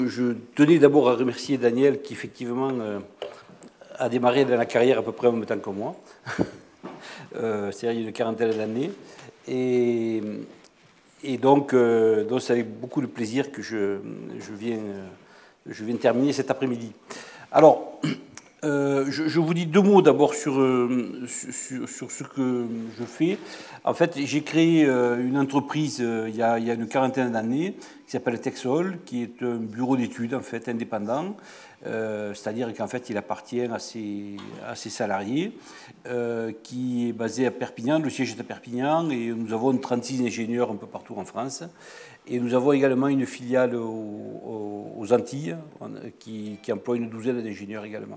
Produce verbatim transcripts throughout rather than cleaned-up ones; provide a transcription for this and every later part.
Je tenais d'abord à remercier Daniel qui, effectivement, euh, a démarré dans la carrière à peu près en même temps que moi, euh, c'est-à-dire il y a une quarantaine d'années. Et, et donc, euh, donc, c'est avec beaucoup de plaisir que je, je, viens, je viens terminer cet après-midi. Alors, euh, je, je vous dis deux mots d'abord sur, euh, sur, sur ce que je fais. En fait, j'ai créé une entreprise euh, il, y a, il y a une quarantaine d'années qui s'appelle Texol, qui est un bureau d'études en fait indépendant, euh, c'est-à-dire qu'en fait il appartient à ses, à ses salariés, euh, qui est basé à Perpignan, le siège est à Perpignan, et nous avons trente-six ingénieurs un peu partout en France. Et nous avons également une filiale aux, aux, aux Antilles qui, qui emploie une douzaine d'ingénieurs également.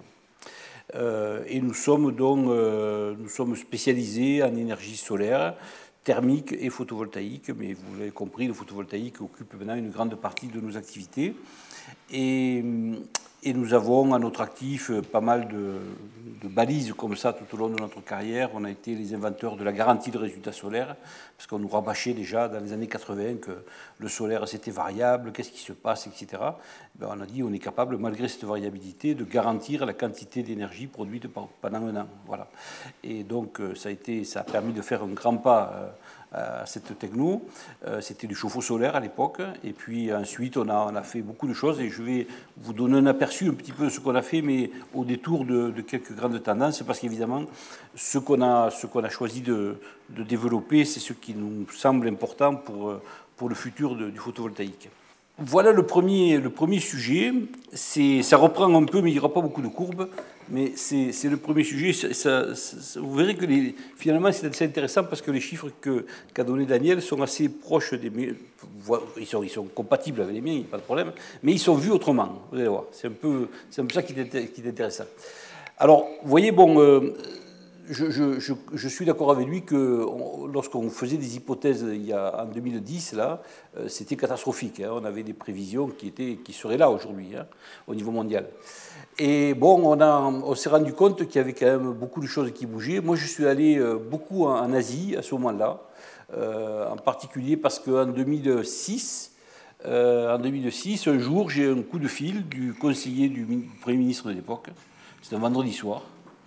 Euh, et nous sommes donc euh, nous sommes spécialisés en énergie solaire, thermique et photovoltaïque, mais vous l'avez compris, le photovoltaïque occupe maintenant une grande partie de nos activités. Et, et nous avons à notre actif pas mal de, de balises comme ça tout au long de notre carrière. On a été les inventeurs de la garantie de résultats solaires, parce qu'on nous rabâchait déjà dans les années quatre-vingts que le solaire c'était variable, qu'est-ce qui se passe, et cetera. Ben, on a dit on est capable, malgré cette variabilité, de garantir la quantité d'énergie produite pendant un an. Voilà. Et donc ça a, été, ça a permis de faire un grand pas à cette techno. C'était du chauffe-eau solaire à l'époque. Et puis ensuite, on a, on a fait beaucoup de choses. Et je vais vous donner un aperçu un petit peu de ce qu'on a fait, mais au détour de, de quelques grandes tendances, parce qu'évidemment, ce qu'on a, ce qu'on a choisi de, de développer, c'est ce qui nous semble important pour, pour le futur de, du photovoltaïque. Voilà le premier, le premier sujet. Ça reprend un peu, mais il n'y aura pas beaucoup de courbes. Mais c'est le premier sujet. Ça, ça, vous verrez que les, finalement, c'est assez intéressant parce que les chiffres qu'a qu donné Daniel sont assez proches des miens. Ils sont, ils sont compatibles avec les miens, il n'y a pas de problème. Mais ils sont vus autrement. Vous allez voir. C'est un peu, c'est un peu ça qui est, qui est intéressant. Alors, vous voyez, bon... Euh, Je, je, je suis d'accord avec lui que lorsqu'on faisait des hypothèses il y a, en deux mille dix, là, c'était catastrophique. Hein. On avait des prévisions qui, étaient, qui seraient là aujourd'hui, hein, au niveau mondial. Et bon, on, on s'est rendu compte qu'il y avait quand même beaucoup de choses qui bougeaient. Moi, je suis allé beaucoup en, en Asie à ce moment-là, euh, en particulier parce qu'en deux mille six, euh, en deux mille six, un jour, j'ai un coup de fil du conseiller du Premier ministre de l'époque. C'était un vendredi soir.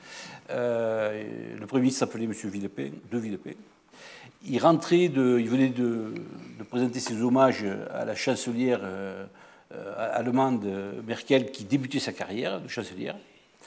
Euh, le Premier ministre s'appelait M. Villepin, de Villepin. Il rentrait, de, il venait de, de présenter ses hommages à la chancelière euh, allemande Merkel, qui débutait sa carrière de chancelière.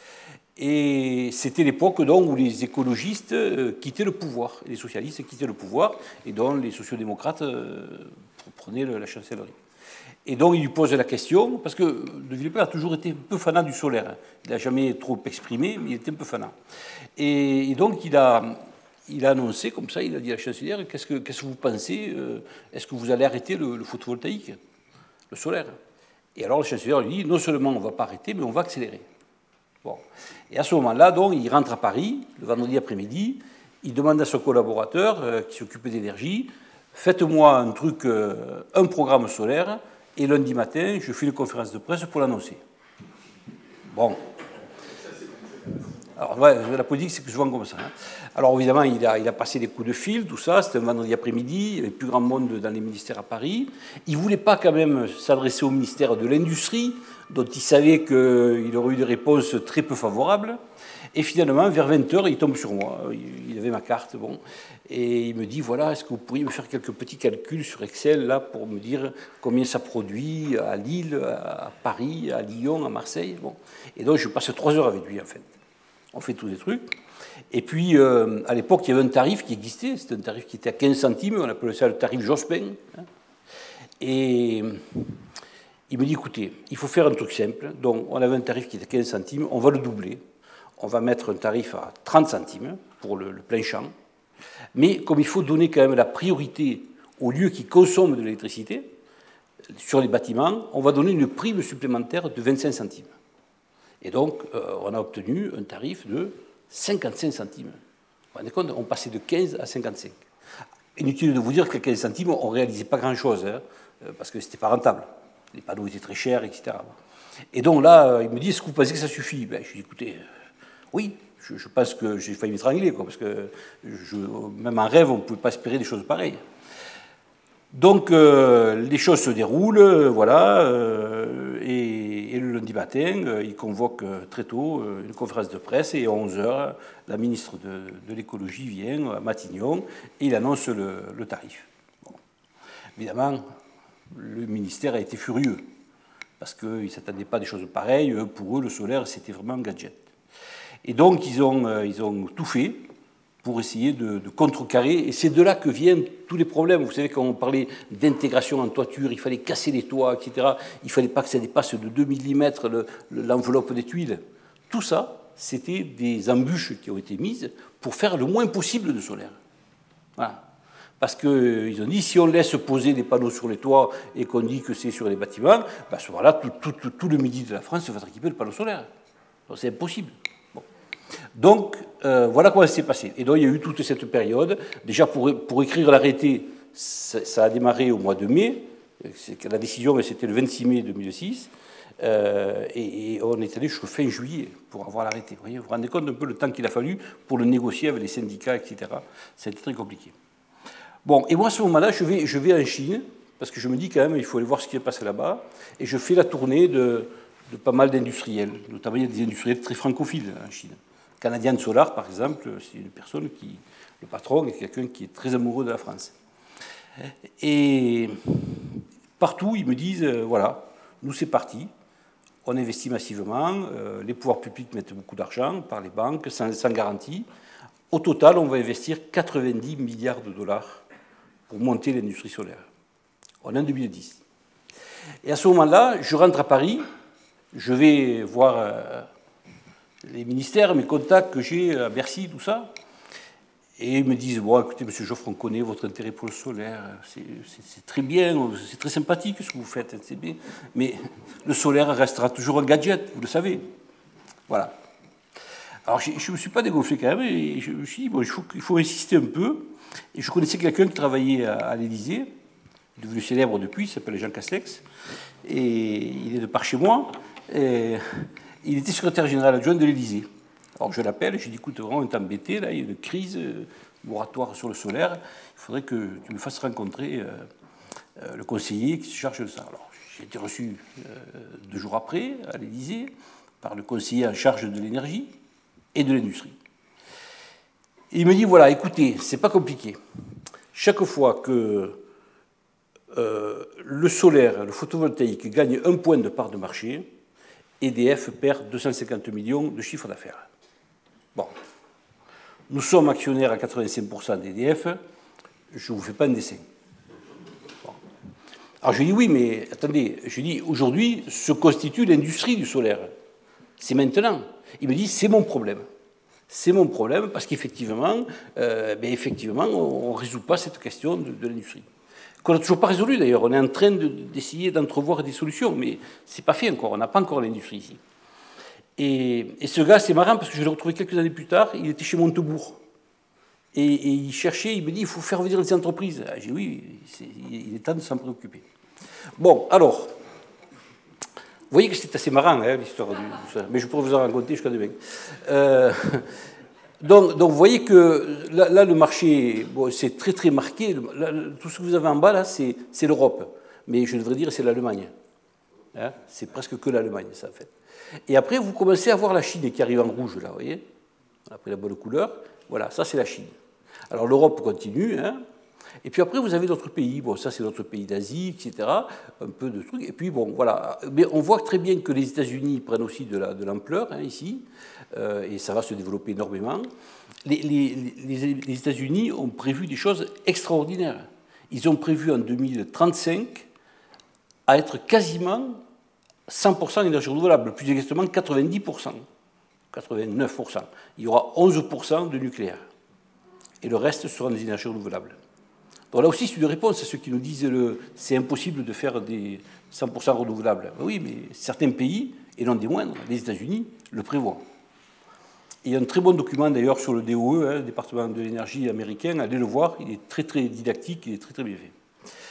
Et c'était l'époque donc où les écologistes euh, quittaient le pouvoir, les socialistes quittaient le pouvoir, et dont les sociodémocrates euh, prenaient le, la chancellerie. Et donc il lui pose la question, parce que de Villepin a toujours été un peu fanat du solaire. Il n'a jamais trop exprimé, mais il était un peu fanat. Et, et donc il a, il a annoncé comme ça, il a dit à la chancelière, qu'est-ce que, qu'est-ce que vous pensez, est-ce que vous allez arrêter le, le photovoltaïque, le solaire? Et alors le chancelier lui dit, non seulement on ne va pas arrêter, mais on va accélérer. Bon. Et à ce moment-là, donc, il rentre à Paris, le vendredi après-midi, il demande à son collaborateur, euh, qui s'occupe d'énergie, faites-moi un truc, euh, un programme solaire, et lundi matin, je fais une conférence de presse pour l'annoncer. Bon. Alors, ouais, la politique, c'est souvent comme ça. Hein. Alors, évidemment, il a, il a passé des coups de fil, tout ça. C'était un vendredi après-midi. Il y avait plus grand monde dans les ministères à Paris. Il ne voulait pas quand même s'adresser au ministère de l'Industrie, dont il savait qu'il aurait eu des réponses très peu favorables. Et finalement, vers vingt heures, il tombe sur moi. Il avait ma carte, bon. Et il me dit, voilà, est-ce que vous pourriez me faire quelques petits calculs sur Excel, là, pour me dire combien ça produit à Lille, à Paris, à Lyon, à Marseille, bon. Et donc, je passe trois heures avec lui, en fait. On fait tous les trucs. Et puis, euh, à l'époque, il y avait un tarif qui existait. C'était un tarif qui était à quinze centimes. On appelait ça le tarif Jospin. Et il me dit, écoutez, il faut faire un truc simple. Donc, on avait un tarif qui était à quinze centimes. On va le doubler. On va mettre un tarif à trente centimes pour le, le plein champ. Mais comme il faut donner quand même la priorité aux lieux qui consomment de l'électricité, sur les bâtiments, on va donner une prime supplémentaire de vingt-cinq centimes. Et donc, euh, on a obtenu un tarif de cinquante-cinq centimes. Vous vous rendez compte, on passait de quinze à cinquante-cinq. Inutile de vous dire qu'à quinze centimes, on ne réalisait pas grand-chose, hein, parce que ce n'était pas rentable. Les panneaux étaient très chers, et cetera. Et donc là, il me dit, est-ce que vous pensez que ça suffit? Ben, je lui dis, écoutez, euh, oui, je, je pense que j'ai failli m'étrangler, parce que je, même en rêve, on ne pouvait pas espérer des choses pareilles. Donc, euh, les choses se déroulent, euh, voilà, euh, matin, euh, il convoque euh, très tôt euh, une conférence de presse et à onze heures, la ministre de, de l'écologie vient à Matignon et il annonce le, le tarif. Bon. Évidemment, le ministère a été furieux parce qu'ils ne s'attendaient pas à des choses pareilles. Pour eux, le solaire, c'était vraiment un gadget. Et donc, ils ont, euh, ils ont tout fait pour essayer de, de contrecarrer. Et c'est de là que viennent tous les problèmes. Vous savez, quand on parlait d'intégration en toiture, il fallait casser les toits, et cetera. Il ne fallait pas que ça dépasse de deux millimètres le, l'enveloppe des tuiles. Tout ça, c'était des embûches qui ont été mises pour faire le moins possible de solaire. Voilà. Parce qu'ils ont dit, si on laisse poser des panneaux sur les toits et qu'on dit que c'est sur les bâtiments, ben à ce moment-là, tout, tout, tout, tout le midi de la France va être équipé de panneaux solaires. Donc, c'est impossible. Donc, euh, voilà comment ça s'est passé. Et donc, il y a eu toute cette période. Déjà, pour, pour écrire l'arrêté, ça, ça a démarré au mois de mai. La décision, c'était le vingt-six mai deux mille six. Euh, et, et on est allé jusqu'au fin juillet pour avoir l'arrêté. Vous voyez, vous vous rendez compte un peu le temps qu'il a fallu pour le négocier avec les syndicats, et cetera. Ça a été très compliqué. Bon, et moi, à ce moment-là, je vais, je vais en Chine, parce que je me dis quand même, il faut aller voir ce qui est passé là-bas. Et je fais la tournée de, de pas mal d'industriels. Notamment, il y a des industriels très francophiles en Chine. Canadian Solar, par exemple, c'est une personne qui, le patron, est quelqu'un qui est très amoureux de la France. Et partout, ils me disent, euh, voilà, nous c'est parti, on investit massivement, euh, les pouvoirs publics mettent beaucoup d'argent par les banques, sans, sans garantie. Au total, on va investir quatre-vingt-dix milliards de dollars pour monter l'industrie solaire. On est en deux mille dix. Et à ce moment-là, je rentre à Paris, je vais voir... Euh, les ministères, mes contacts que j'ai à Bercy, tout ça, et ils me disent, bon, écoutez, monsieur Joffre, on connaît votre intérêt pour le solaire, c'est, c'est, c'est très bien, c'est très sympathique ce que vous faites, c'est bien, mais le solaire restera toujours un gadget, vous le savez. Voilà. Alors, je ne me suis pas dégonflé quand même, et je me suis dit, bon, il faut, il faut insister un peu, et je connaissais quelqu'un qui travaillait à, à l'Élysée, devenu célèbre depuis, il s'appelle Jean Castex, et il est de par chez moi, et... il était secrétaire général adjoint de l'Élysée. Alors je l'appelle, je lui dis, écoute, on est embêté, là, il y a une crise, euh, moratoire sur le solaire, il faudrait que tu me fasses rencontrer euh, euh, le conseiller qui se charge de ça. Alors j'ai été reçu euh, deux jours après, à l'Élysée, par le conseiller en charge de l'énergie et de l'industrie. Et il me dit, voilà, écoutez, c'est pas compliqué. Chaque fois que euh, le solaire, le photovoltaïque gagne un point de part de marché, E D F perd deux cent cinquante millions de chiffre d'affaires. Bon. Nous sommes actionnaires à quatre-vingt-cinq pour cent d'E D F, je ne vous fais pas un dessin. Bon. Alors je dis oui, mais attendez, je dis aujourd'hui se constitue l'industrie du solaire. C'est maintenant. Il me dit c'est mon problème. C'est mon problème parce qu'effectivement, euh, ben effectivement on ne résout pas cette question de, de l'industrie. Qu'on n'a toujours pas résolu d'ailleurs. On est en train de, d'essayer d'entrevoir des solutions, mais ce n'est pas fait encore. On n'a pas encore l'industrie ici. Et, et ce gars, c'est marrant parce que je l'ai retrouvé quelques années plus tard. Il était chez Montebourg. Et, et il cherchait, il me dit, il faut faire venir les entreprises. J'ai dit, oui, c'est, il est temps de s'en préoccuper. Bon, alors, vous voyez que c'est assez marrant, hein, l'histoire du... Mais je pourrais vous en raconter jusqu'à demain. Euh, Donc, donc, vous voyez que là, là le marché, bon, c'est très très marqué. Là, tout ce que vous avez en bas, là, c'est, c'est l'Europe. Mais je devrais dire c'est l'Allemagne. Hein, c'est presque que l'Allemagne, ça, en fait. Et après, vous commencez à voir la Chine qui arrive en rouge, là, vous voyez. On a pris la bonne couleur. Voilà, ça, c'est la Chine. Alors, l'Europe continue. Hein, et puis après, vous avez d'autres pays. Bon, ça, c'est d'autres pays d'Asie, et cetera. Un peu de trucs. Et puis, bon, voilà. Mais on voit très bien que les États-Unis prennent aussi de, la, de l'ampleur, hein, ici. Euh, et ça va se développer énormément. Les, les, les, les États-Unis ont prévu des choses extraordinaires. Ils ont prévu en deux mille trente-cinq à être quasiment cent pour cent d'énergie renouvelable, plus exactement quatre-vingt-dix pour cent, quatre-vingt-neuf pour cent. Il y aura onze pour cent de nucléaire. Et le reste seront des énergies renouvelables. Donc là aussi, c'est une réponse à ceux qui nous disent que c'est impossible de faire des cent pour cent renouvelables. Oui, mais certains pays, et non des moindres, les États-Unis, le prévoient. Et il y a un très bon document d'ailleurs sur le D O E, hein, le département de l'énergie américain, allez le voir, il est très très didactique, il est très très bien fait.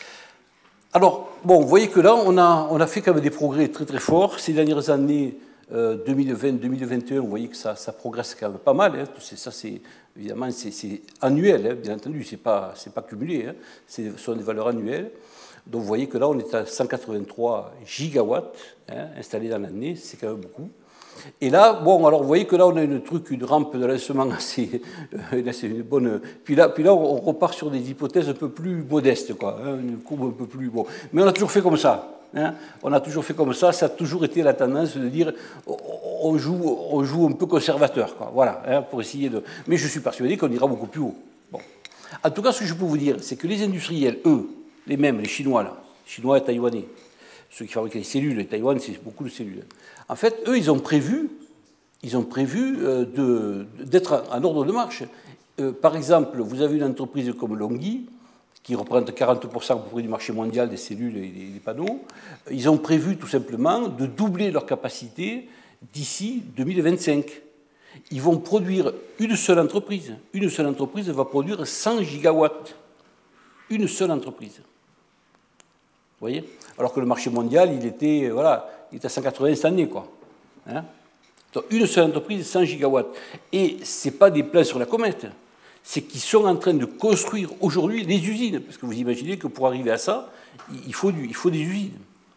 Alors, bon, vous voyez que là, on a, on a fait quand même des progrès très très forts. Ces dernières années, euh, deux mille vingt, deux mille vingt et un, vous voyez que ça, ça progresse quand même pas mal. Hein. C'est, ça, c'est, évidemment, c'est, c'est annuel, hein, bien entendu, c'est pas, c'est pas cumulé, hein. Ce sont des valeurs annuelles. Donc vous voyez que là, on est à cent quatre-vingt-trois gigawatts hein, installés dans l'année, c'est quand même beaucoup. Et là, bon, alors vous voyez que là, on a une truc, une rampe de lancement assez, assez une bonne. Puis là, puis là, on repart sur des hypothèses un peu plus modestes, quoi, hein, une courbe un peu plus bon. Mais on a toujours fait comme ça. Hein, on a toujours fait comme ça. Ça a toujours été la tendance de dire, on joue, on joue un peu conservateur, quoi. Voilà, hein, pour essayer de. Mais je suis persuadé qu'on ira beaucoup plus haut. Bon. En tout cas, ce que je peux vous dire, c'est que les industriels, eux, les mêmes, les Chinois là, Chinois et Taïwanais, ceux qui fabriquent les cellules, et Taïwan, c'est beaucoup de cellules. En fait, eux, ils ont prévu, ils ont prévu euh, de, d'être en ordre de marche. Euh, par exemple, vous avez une entreprise comme Longhi, qui représente quarante pour cent à peu près du marché mondial des cellules et des, des panneaux. Ils ont prévu tout simplement de doubler leur capacité d'ici deux mille vingt-cinq. Ils vont produire une seule entreprise. Une seule entreprise va produire cent gigawatts. Une seule entreprise. Vous voyez ? Alors que le marché mondial, il était, voilà, il était à cent quatre-vingts cette année, quoi. Hein ? Donc, une seule entreprise, cent gigawatts. Et ce n'est pas des plans sur la comète. C'est qu'ils sont en train de construire aujourd'hui des usines. Parce que vous imaginez que pour arriver à ça, il faut, du, il faut des usines.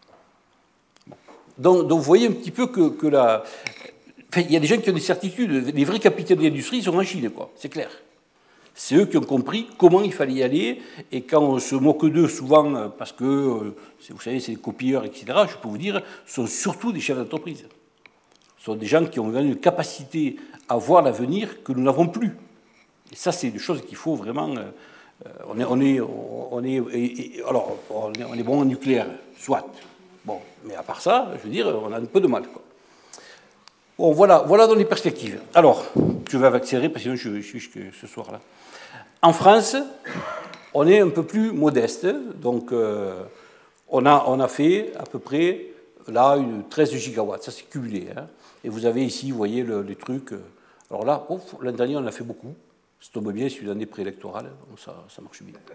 Donc, donc, vous voyez un petit peu que, que la... Enfin, il y a des gens qui ont des certitudes. Les vrais capitaines de l'industrie sont en Chine, quoi. C'est clair. C'est eux qui ont compris comment il fallait y aller. Et quand on se moque d'eux souvent, parce que, vous savez, c'est des copieurs, et cetera, je peux vous dire, ce sont surtout des chefs d'entreprise. Ce sont des gens qui ont une capacité à voir l'avenir que nous n'avons plus. Et ça, c'est des choses qu'il faut vraiment... Euh, on est, on est, on est, et, et, alors, on est, on est bon en nucléaire, soit. Bon, mais à part ça, je veux dire, on a un peu de mal, quoi. Bon, voilà, voilà dans les perspectives. Alors, je vais accélérer parce que sinon je suis ce soir-là. En France, on est un peu plus modeste. Donc, euh, on, a, on a fait à peu près, là, une treize gigawatts. Ça, c'est cumulé. Hein. Et vous avez ici, vous voyez, le, les trucs. Alors là, oh, l'année dernière, on a fait beaucoup. Ça tombe bien, c'est une année préélectorale. Donc ça, ça marche bien.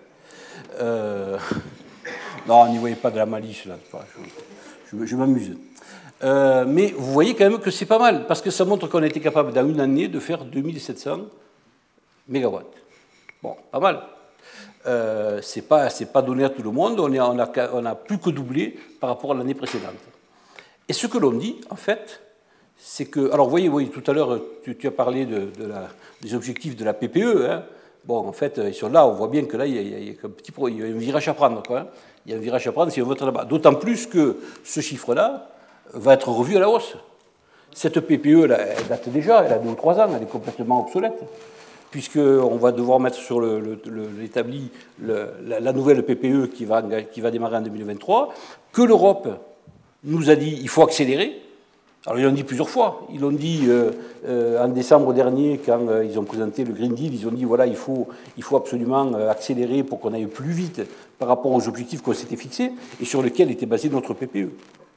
Euh, non, n'y voyez pas de la malice, là. Je, je, je m'amuse. Euh, mais vous voyez quand même que c'est pas mal, parce que ça montre qu'on a été capable, dans une année, de faire deux mille sept cents mégawatts. Bon, pas mal. Euh, c'est pas, c'est pas donné à tout le monde, on, est, on, a, on a plus que doublé par rapport à l'année précédente. Et ce que l'on dit, en fait, c'est que... Alors, vous voyez, oui, tout à l'heure, tu, tu as parlé de, de la, des objectifs de la P P E. Hein. Bon, en fait, ils sont là, on voit bien que là, il y a, il y a un petit il y a un virage à prendre, quoi. Hein. Il y a un virage à prendre si on vote là-bas. D'autant plus que ce chiffre-là va être revu à la hausse. Cette P P E, là, elle date déjà, elle a deux ou trois ans, elle est complètement obsolète, puisqu'on va devoir mettre sur le, le, le, l'établi le, la, la nouvelle P P E qui va, qui va démarrer en deux mille vingt-trois, que l'Europe nous a dit qu'il faut accélérer. Alors ils l'ont dit plusieurs fois. Ils l'ont dit euh, euh, en décembre dernier, quand euh, ils ont présenté le Green Deal, ils ont dit voilà, il faut, il faut absolument accélérer pour qu'on aille plus vite par rapport aux objectifs qu'on s'était fixés et sur lesquels était basée notre P P E.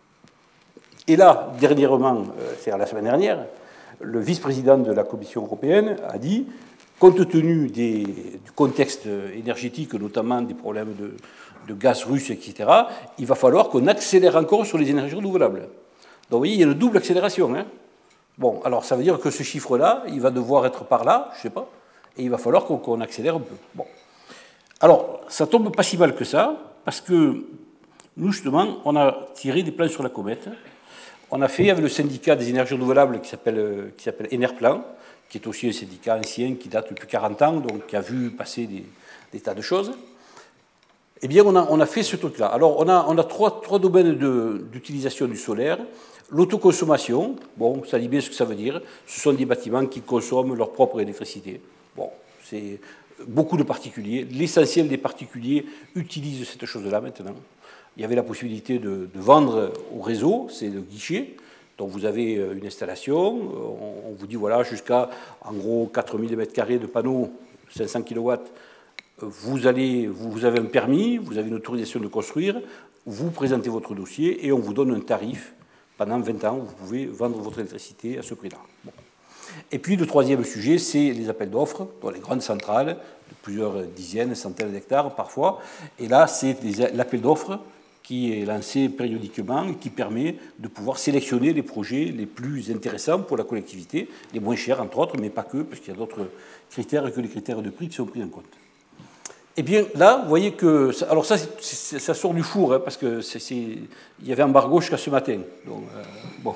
Et là, dernièrement, c'est-à-dire la semaine dernière, le vice-président de la Commission européenne a dit, compte tenu des, du contexte énergétique, notamment des problèmes de, de gaz russe, et cetera, il va falloir qu'on accélère encore sur les énergies renouvelables. Donc vous voyez, il y a une double accélération. Hein. Bon, alors ça veut dire que ce chiffre-là, il va devoir être par là, je ne sais pas, et il va falloir qu'on, qu'on accélère un peu. Bon. Alors, ça tombe pas si mal que ça, parce que nous, justement, on a tiré des plans sur la comète. On a fait avec le syndicat des énergies renouvelables qui s'appelle, qui s'appelle Enerplan, qui est aussi un syndicat ancien qui date depuis quarante ans, donc qui a vu passer des, des tas de choses. Eh bien, on a, on a fait ce truc-là. Alors, on a, on a trois, trois domaines de, d'utilisation du solaire. L'autoconsommation, bon, ça dit bien ce que ça veut dire. Ce sont des bâtiments qui consomment leur propre électricité. Bon, c'est beaucoup de particuliers. L'essentiel des particuliers utilisent cette chose-là maintenant. Il y avait la possibilité de, de vendre au réseau, c'est le guichet. Donc vous avez une installation, on vous dit voilà, jusqu'à en gros quatre mille mètres carrés de panneaux, cinq cents kilowatts, vous, allez, vous avez un permis, vous avez une autorisation de construire, vous présentez votre dossier et on vous donne un tarif. Pendant vingt ans, vous pouvez vendre votre électricité à ce prix-là. Bon. Et puis le troisième sujet, c'est les appels d'offres, dans les grandes centrales, de plusieurs dizaines, centaines d'hectares parfois. Et là, c'est l'appel d'offres qui est lancé périodiquement et qui permet de pouvoir sélectionner les projets les plus intéressants pour la collectivité, les moins chers entre autres, mais pas que, parce qu'il y a d'autres critères que les critères de prix qui sont pris en compte. Eh bien, là, vous voyez que... Alors ça, c'est, ça sort du four, hein, parce que c'est, c'est, il y avait embargo jusqu'à ce matin. Donc, euh, bon.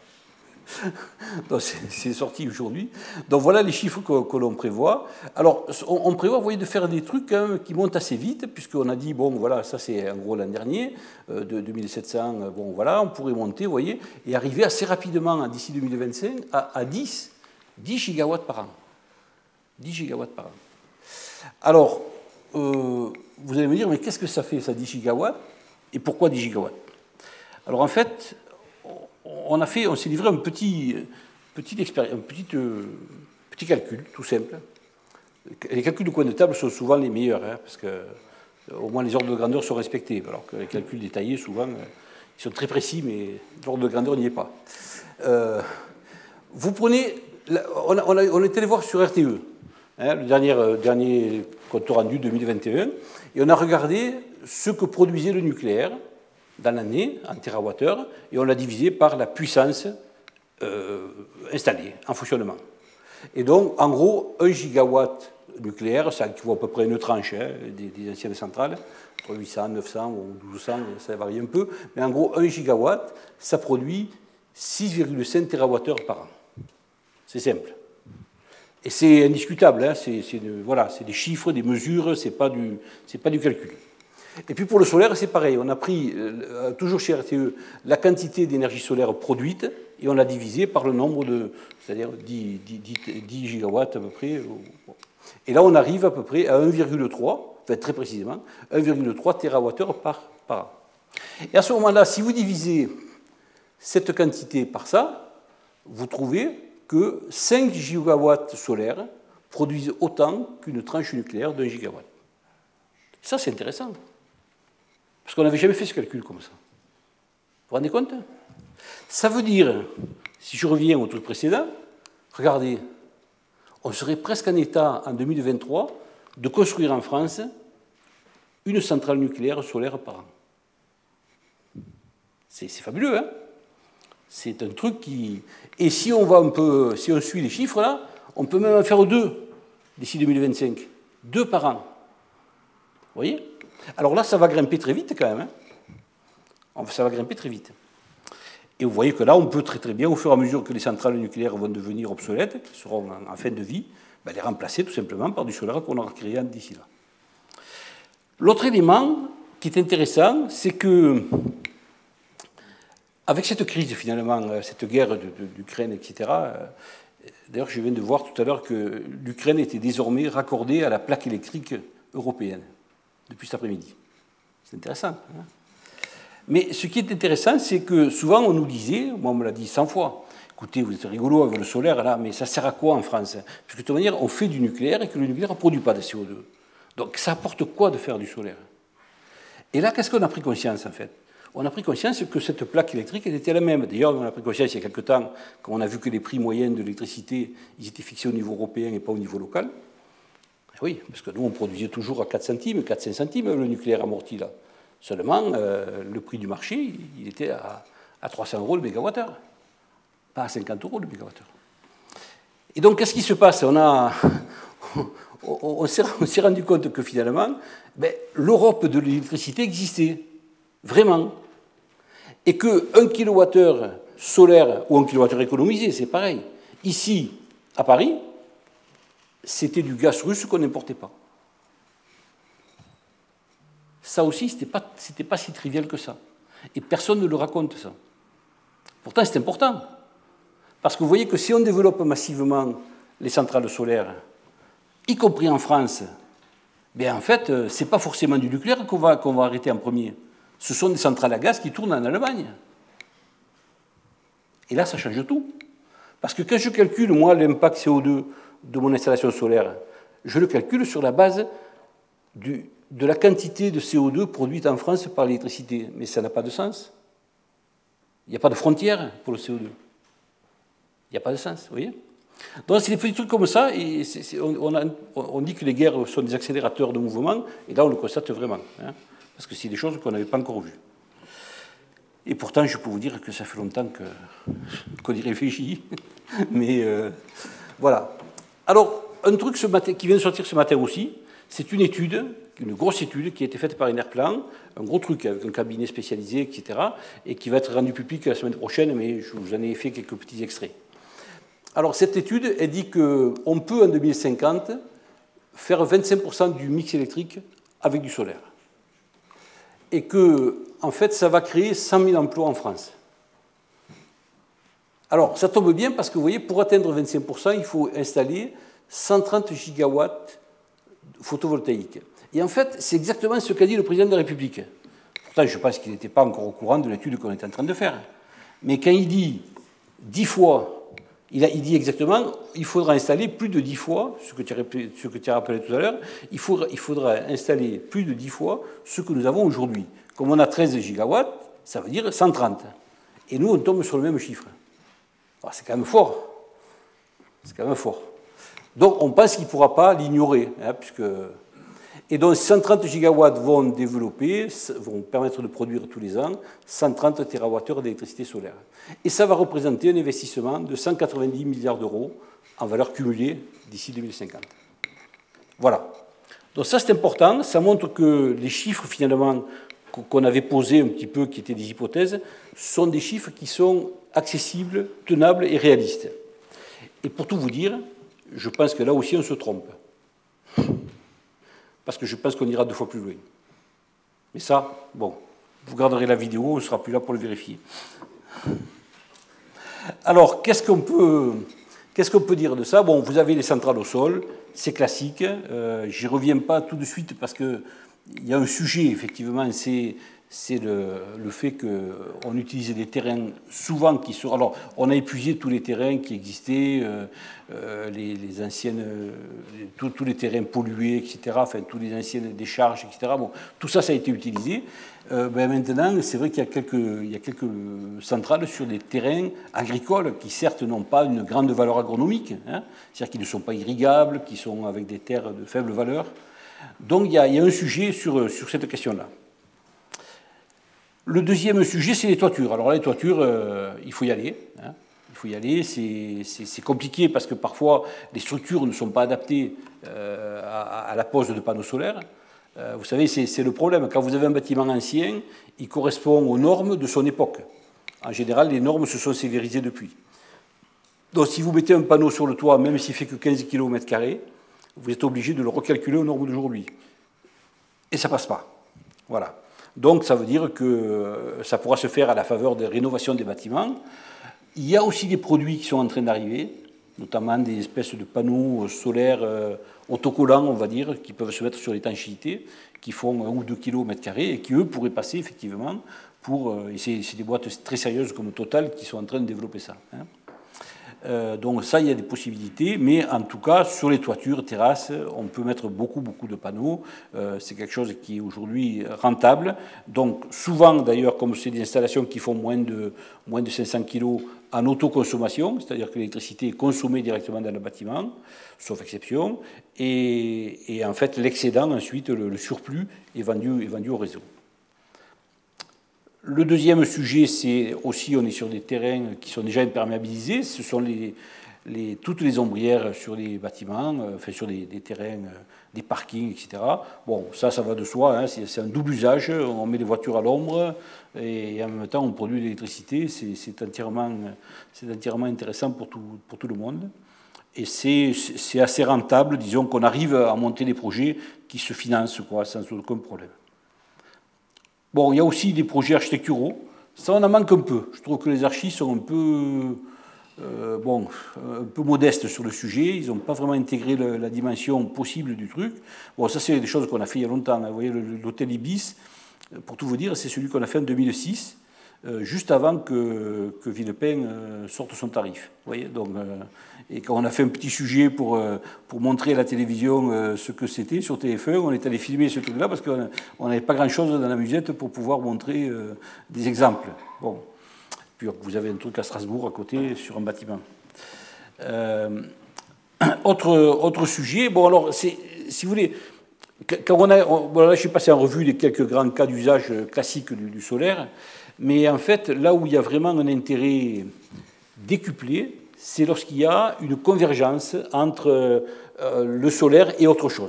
Donc, c'est, c'est sorti aujourd'hui. Donc, voilà les chiffres que, que l'on prévoit. Alors, on, on prévoit, vous voyez, de faire des trucs hein, qui montent assez vite, puisqu'on a dit, bon, voilà, ça c'est en gros l'an dernier, euh, de deux mille sept cents, bon, voilà, on pourrait monter, vous voyez, et arriver assez rapidement, d'ici deux mille vingt-cinq, à, à dix, dix gigawatts par an. dix gigawatts par an. Alors, Euh, vous allez me dire, mais qu'est-ce que ça fait, ça, dix gigawatts, et pourquoi dix gigawatts? Alors, en fait, on, a fait, on s'est livré un petit, petit, un petit, euh, petit calcul, tout simple. Les calculs de coin de table sont souvent les meilleurs, hein, parce que au moins les ordres de grandeur sont respectés, alors que les calculs détaillés, souvent, ils sont très précis, mais l'ordre de grandeur n'y est pas. Euh, vous prenez... On, a, on, a, on est allé voir sur R T E, hein, le dernier, dernier compte rendu deux mille vingt et un, et on a regardé ce que produisait le nucléaire dans l'année, en térawattheure, et on l'a divisé par la puissance euh, installée, en fonctionnement. Et donc, en gros, un gigawatt nucléaire, ça équivaut à peu près une tranche hein, des, des anciennes centrales, entre huit cents, neuf cents ou douze cents, ça varie un peu, mais en gros, un gigawatt, ça produit six virgule cinq térawattheures par an. C'est simple. Et c'est indiscutable, hein, c'est, c'est, de, voilà, c'est des chiffres, des mesures, c'est pas du, c'est pas du calcul. Et puis pour le solaire, c'est pareil, on a pris, euh, toujours chez R T E, la quantité d'énergie solaire produite, et on l'a divisé par le nombre de, c'est-à-dire dix, dix, dix, dix gigawatts à peu près. Et là, on arrive à peu près à un virgule trois, enfin très précisément, un virgule trois térawattheures par, par an. Et à ce moment-là, si vous divisez cette quantité par ça, vous trouvez que cinq gigawatts solaires produisent autant qu'une tranche nucléaire d'un gigawatt. Ça, c'est intéressant. Parce qu'on n'avait jamais fait ce calcul comme ça. Vous vous rendez compte? Ça veut dire, si je reviens au truc précédent, regardez, on serait presque en état, en deux mille vingt-trois, de construire en France une centrale nucléaire solaire par an. C'est, c'est fabuleux, hein? C'est un truc qui... Et si on va un peu, si on suit les chiffres là, on peut même en faire deux d'ici deux mille vingt-cinq. Deux par an. Vous voyez? Alors là, ça va grimper très vite quand même. Hein? Ça va grimper très vite. Et vous voyez que là, on peut très très bien, au fur et à mesure que les centrales nucléaires vont devenir obsolètes, qui seront en fin de vie, ben, les remplacer tout simplement par du solaire qu'on aura créé d'ici là. L'autre élément qui est intéressant, c'est que avec cette crise, finalement, cette guerre de, de, d'Ukraine, et cetera, d'ailleurs, je viens de voir tout à l'heure que l'Ukraine était désormais raccordée à la plaque électrique européenne, depuis cet après-midi. C'est intéressant. Hein? Mais ce qui est intéressant, c'est que souvent, on nous disait, moi, on me l'a dit cent fois, écoutez, vous êtes rigolo avec le solaire, là, mais ça sert à quoi en France? Parce que de toute manière, on fait du nucléaire et que le nucléaire ne produit pas de C O deux. Donc, ça apporte quoi de faire du solaire? Et là, qu'est-ce qu'on a pris conscience, en fait? On a pris conscience que cette plaque électrique, elle était la même. D'ailleurs, on a pris conscience il y a quelque temps, quand on a vu que les prix moyens de l'électricité, ils étaient fixés au niveau européen et pas au niveau local. Et oui, parce que nous, on produisait toujours à quatre centimes, quatre à cinq centimes, le nucléaire amorti, là. Seulement, euh, le prix du marché, il était à, à trois cents euros le mégawattheure, pas à cinquante euros le mégawattheure. Et donc, qu'est-ce qui se passe? On a... on, on, s'est, on s'est rendu compte que finalement, ben, l'Europe de l'électricité existait, vraiment. Et qu'un kilowattheure solaire ou un kilowattheure économisé, c'est pareil. Ici, à Paris, c'était du gaz russe qu'on n'importait pas. Ça aussi, ce n'était pas, c'était pas si trivial que ça. Et personne ne le raconte, ça. Pourtant, c'est important. Parce que vous voyez que si on développe massivement les centrales solaires, y compris en France, bien en fait, ce n'est pas forcément du nucléaire qu'on va, qu'on va arrêter en premier. Ce sont des centrales à gaz qui tournent en Allemagne. Et là, ça change tout. Parce que quand je calcule, moi, l'impact C O deux de mon installation solaire, je le calcule sur la base du, de la quantité de C O deux produite en France par l'électricité. Mais ça n'a pas de sens. Il n'y a pas de frontière pour le C O deux. Il n'y a pas de sens, vous voyez? Donc, c'est des petits trucs comme ça, et c'est, c'est, on, a, on dit que les guerres sont des accélérateurs de mouvement, et là, on le constate vraiment. Hein, parce que c'est des choses qu'on n'avait pas encore vues. Et pourtant, je peux vous dire que ça fait longtemps que, qu'on y réfléchit. Mais euh, voilà. Alors, un truc ce matin, qui vient de sortir ce matin aussi, C'est une étude, une grosse étude qui a été faite par Enerplan, un gros truc avec un cabinet spécialisé, et cetera, et qui va être rendu public la semaine prochaine, mais je vous en ai fait quelques petits extraits. Alors, cette étude, elle dit qu'on peut, en deux mille cinquante, faire vingt-cinq pour cent du mix électrique avec du solaire. Et que, en fait, ça va créer cent mille emplois en France. Alors, ça tombe bien parce que, vous voyez, pour atteindre vingt-cinq pour cent, il faut installer cent trente gigawatts photovoltaïques. Et en fait, c'est exactement ce qu'a dit le président de la République. Pourtant, je pense qu'il n'était pas encore au courant de l'étude qu'on est en train de faire. Mais quand il dit dix fois, il, a, il dit exactement, il faudra installer plus de dix fois, ce que tu as, ce que tu as rappelé tout à l'heure, il faudra, il faudra installer plus de dix fois ce que nous avons aujourd'hui. Comme on a treize gigawatts, ça veut dire cent trente. Et nous, on tombe sur le même chiffre. Alors, c'est quand même fort. C'est quand même fort. Donc, on pense qu'il ne pourra pas l'ignorer, hein, puisque... Et donc, cent trente gigawatts vont développer, vont permettre de produire tous les ans cent trente térawattheures d'électricité solaire. Et ça va représenter un investissement de cent quatre-vingt-dix milliards d'euros en valeur cumulée d'ici deux mille cinquante. Voilà. Donc ça, c'est important. Ça montre que les chiffres, finalement, qu'on avait posés un petit peu, qui étaient des hypothèses, sont des chiffres qui sont accessibles, tenables et réalistes. Et pour tout vous dire, je pense que là aussi, on se trompe. Parce que je pense qu'on ira deux fois plus loin. Mais ça, bon, vous garderez la vidéo, on ne sera plus là pour le vérifier. Alors, qu'est-ce qu'on peut, qu'est-ce qu'on peut dire de ça? Bon, vous avez les centrales au sol, c'est classique. Euh, j'y reviens pas tout de suite parce qu'il y a un sujet, effectivement, c'est... c'est le, le fait qu'on utilise des terrains souvent qui sont... Alors, on a épuisé tous les terrains qui existaient, euh, euh, les, les anciennes... Euh, tous, tous les terrains pollués, et cetera, enfin, tous les anciennes décharges, et cetera. Bon, tout ça, ça a été utilisé. Euh, ben maintenant, c'est vrai qu'il y a quelques, il y a quelques centrales sur des terrains agricoles qui, certes, n'ont pas une grande valeur agronomique, hein, c'est-à-dire qu'ils ne sont pas irrigables, qui sont avec des terres de faible valeur. Donc, il y a, il y a un sujet sur, sur cette question-là. Le deuxième sujet, c'est les toitures. Alors, les toitures, euh, il faut y aller. Hein. Il faut y aller. C'est compliqué parce que parfois, les structures ne sont pas adaptées euh, à, à la pose de panneaux solaires. Euh, vous savez, c'est le problème. Quand vous avez un bâtiment ancien, il correspond aux normes de son époque. En général, les normes se sont sévérisées depuis. Donc, si vous mettez un panneau sur le toit, même s'il ne fait que quinze kilomètres carrés, vous êtes obligé de le recalculer aux normes d'aujourd'hui. Et ça ne passe pas. Voilà. Donc, ça veut dire que ça pourra se faire à la faveur de rénovation des bâtiments. Il y a aussi des produits qui sont en train d'arriver, notamment des espèces de panneaux solaires autocollants, on va dire, qui peuvent se mettre sur l'étanchéité, qui font un ou deux kilomètres carrés et qui, eux, pourraient passer, effectivement, pour... Et c'est des boîtes très sérieuses comme Total qui sont en train de développer ça. Hein. Euh, donc ça, il y a des possibilités, mais en tout cas, sur les toitures, terrasses, on peut mettre beaucoup, beaucoup de panneaux. Euh, c'est quelque chose qui est aujourd'hui rentable. Donc souvent, d'ailleurs, comme c'est des installations qui font moins de, moins de cinq cents kilos en autoconsommation, c'est-à-dire que l'électricité est consommée directement dans le bâtiment, sauf exception, et, et en fait, l'excédent, ensuite, le, le surplus, est vendu, est vendu au réseau. Le deuxième sujet, c'est aussi, on est sur des terrains qui sont déjà imperméabilisés, ce sont les, les, toutes les ombrières sur les bâtiments, enfin sur des, des terrains, des parkings, et cetera. Bon, ça, ça va de soi, hein, c'est un double usage, on met les voitures à l'ombre et en même temps on produit de l'électricité, c'est entièrement, entièrement intéressant pour tout, pour tout le monde. Et c'est assez rentable, disons qu'on arrive à monter des projets qui se financent quoi, sans aucun problème. Bon, il y a aussi des projets architecturaux. Ça, on en manque un peu. Je trouve que les archis sont un peu, euh, bon, un peu modestes sur le sujet. Ils n'ont pas vraiment intégré le, la dimension possible du truc. Bon, ça, c'est des choses qu'on a fait il y a longtemps. Vous voyez, l'hôtel Ibis, pour tout vous dire, c'est celui qu'on a fait en deux mille six, euh, juste avant que, que Villepin euh, sorte son tarif. Vous voyez, donc, euh, et quand on a fait un petit sujet pour, euh, pour montrer à la télévision euh, ce que c'était sur T F un, on est allé filmer ce truc-là parce qu'on n'avait pas grand-chose dans la musette pour pouvoir montrer euh, des exemples. Bon. Puis vous avez un truc à Strasbourg à côté sur un bâtiment. Euh, autre, autre sujet, bon alors, si vous voulez, quand on a, on, bon, là je suis passé en revue les quelques grands cas d'usage classiques du, du solaire, mais en fait, là où il y a vraiment un intérêt décuplé, c'est lorsqu'il y a une convergence entre euh, le solaire et autre chose.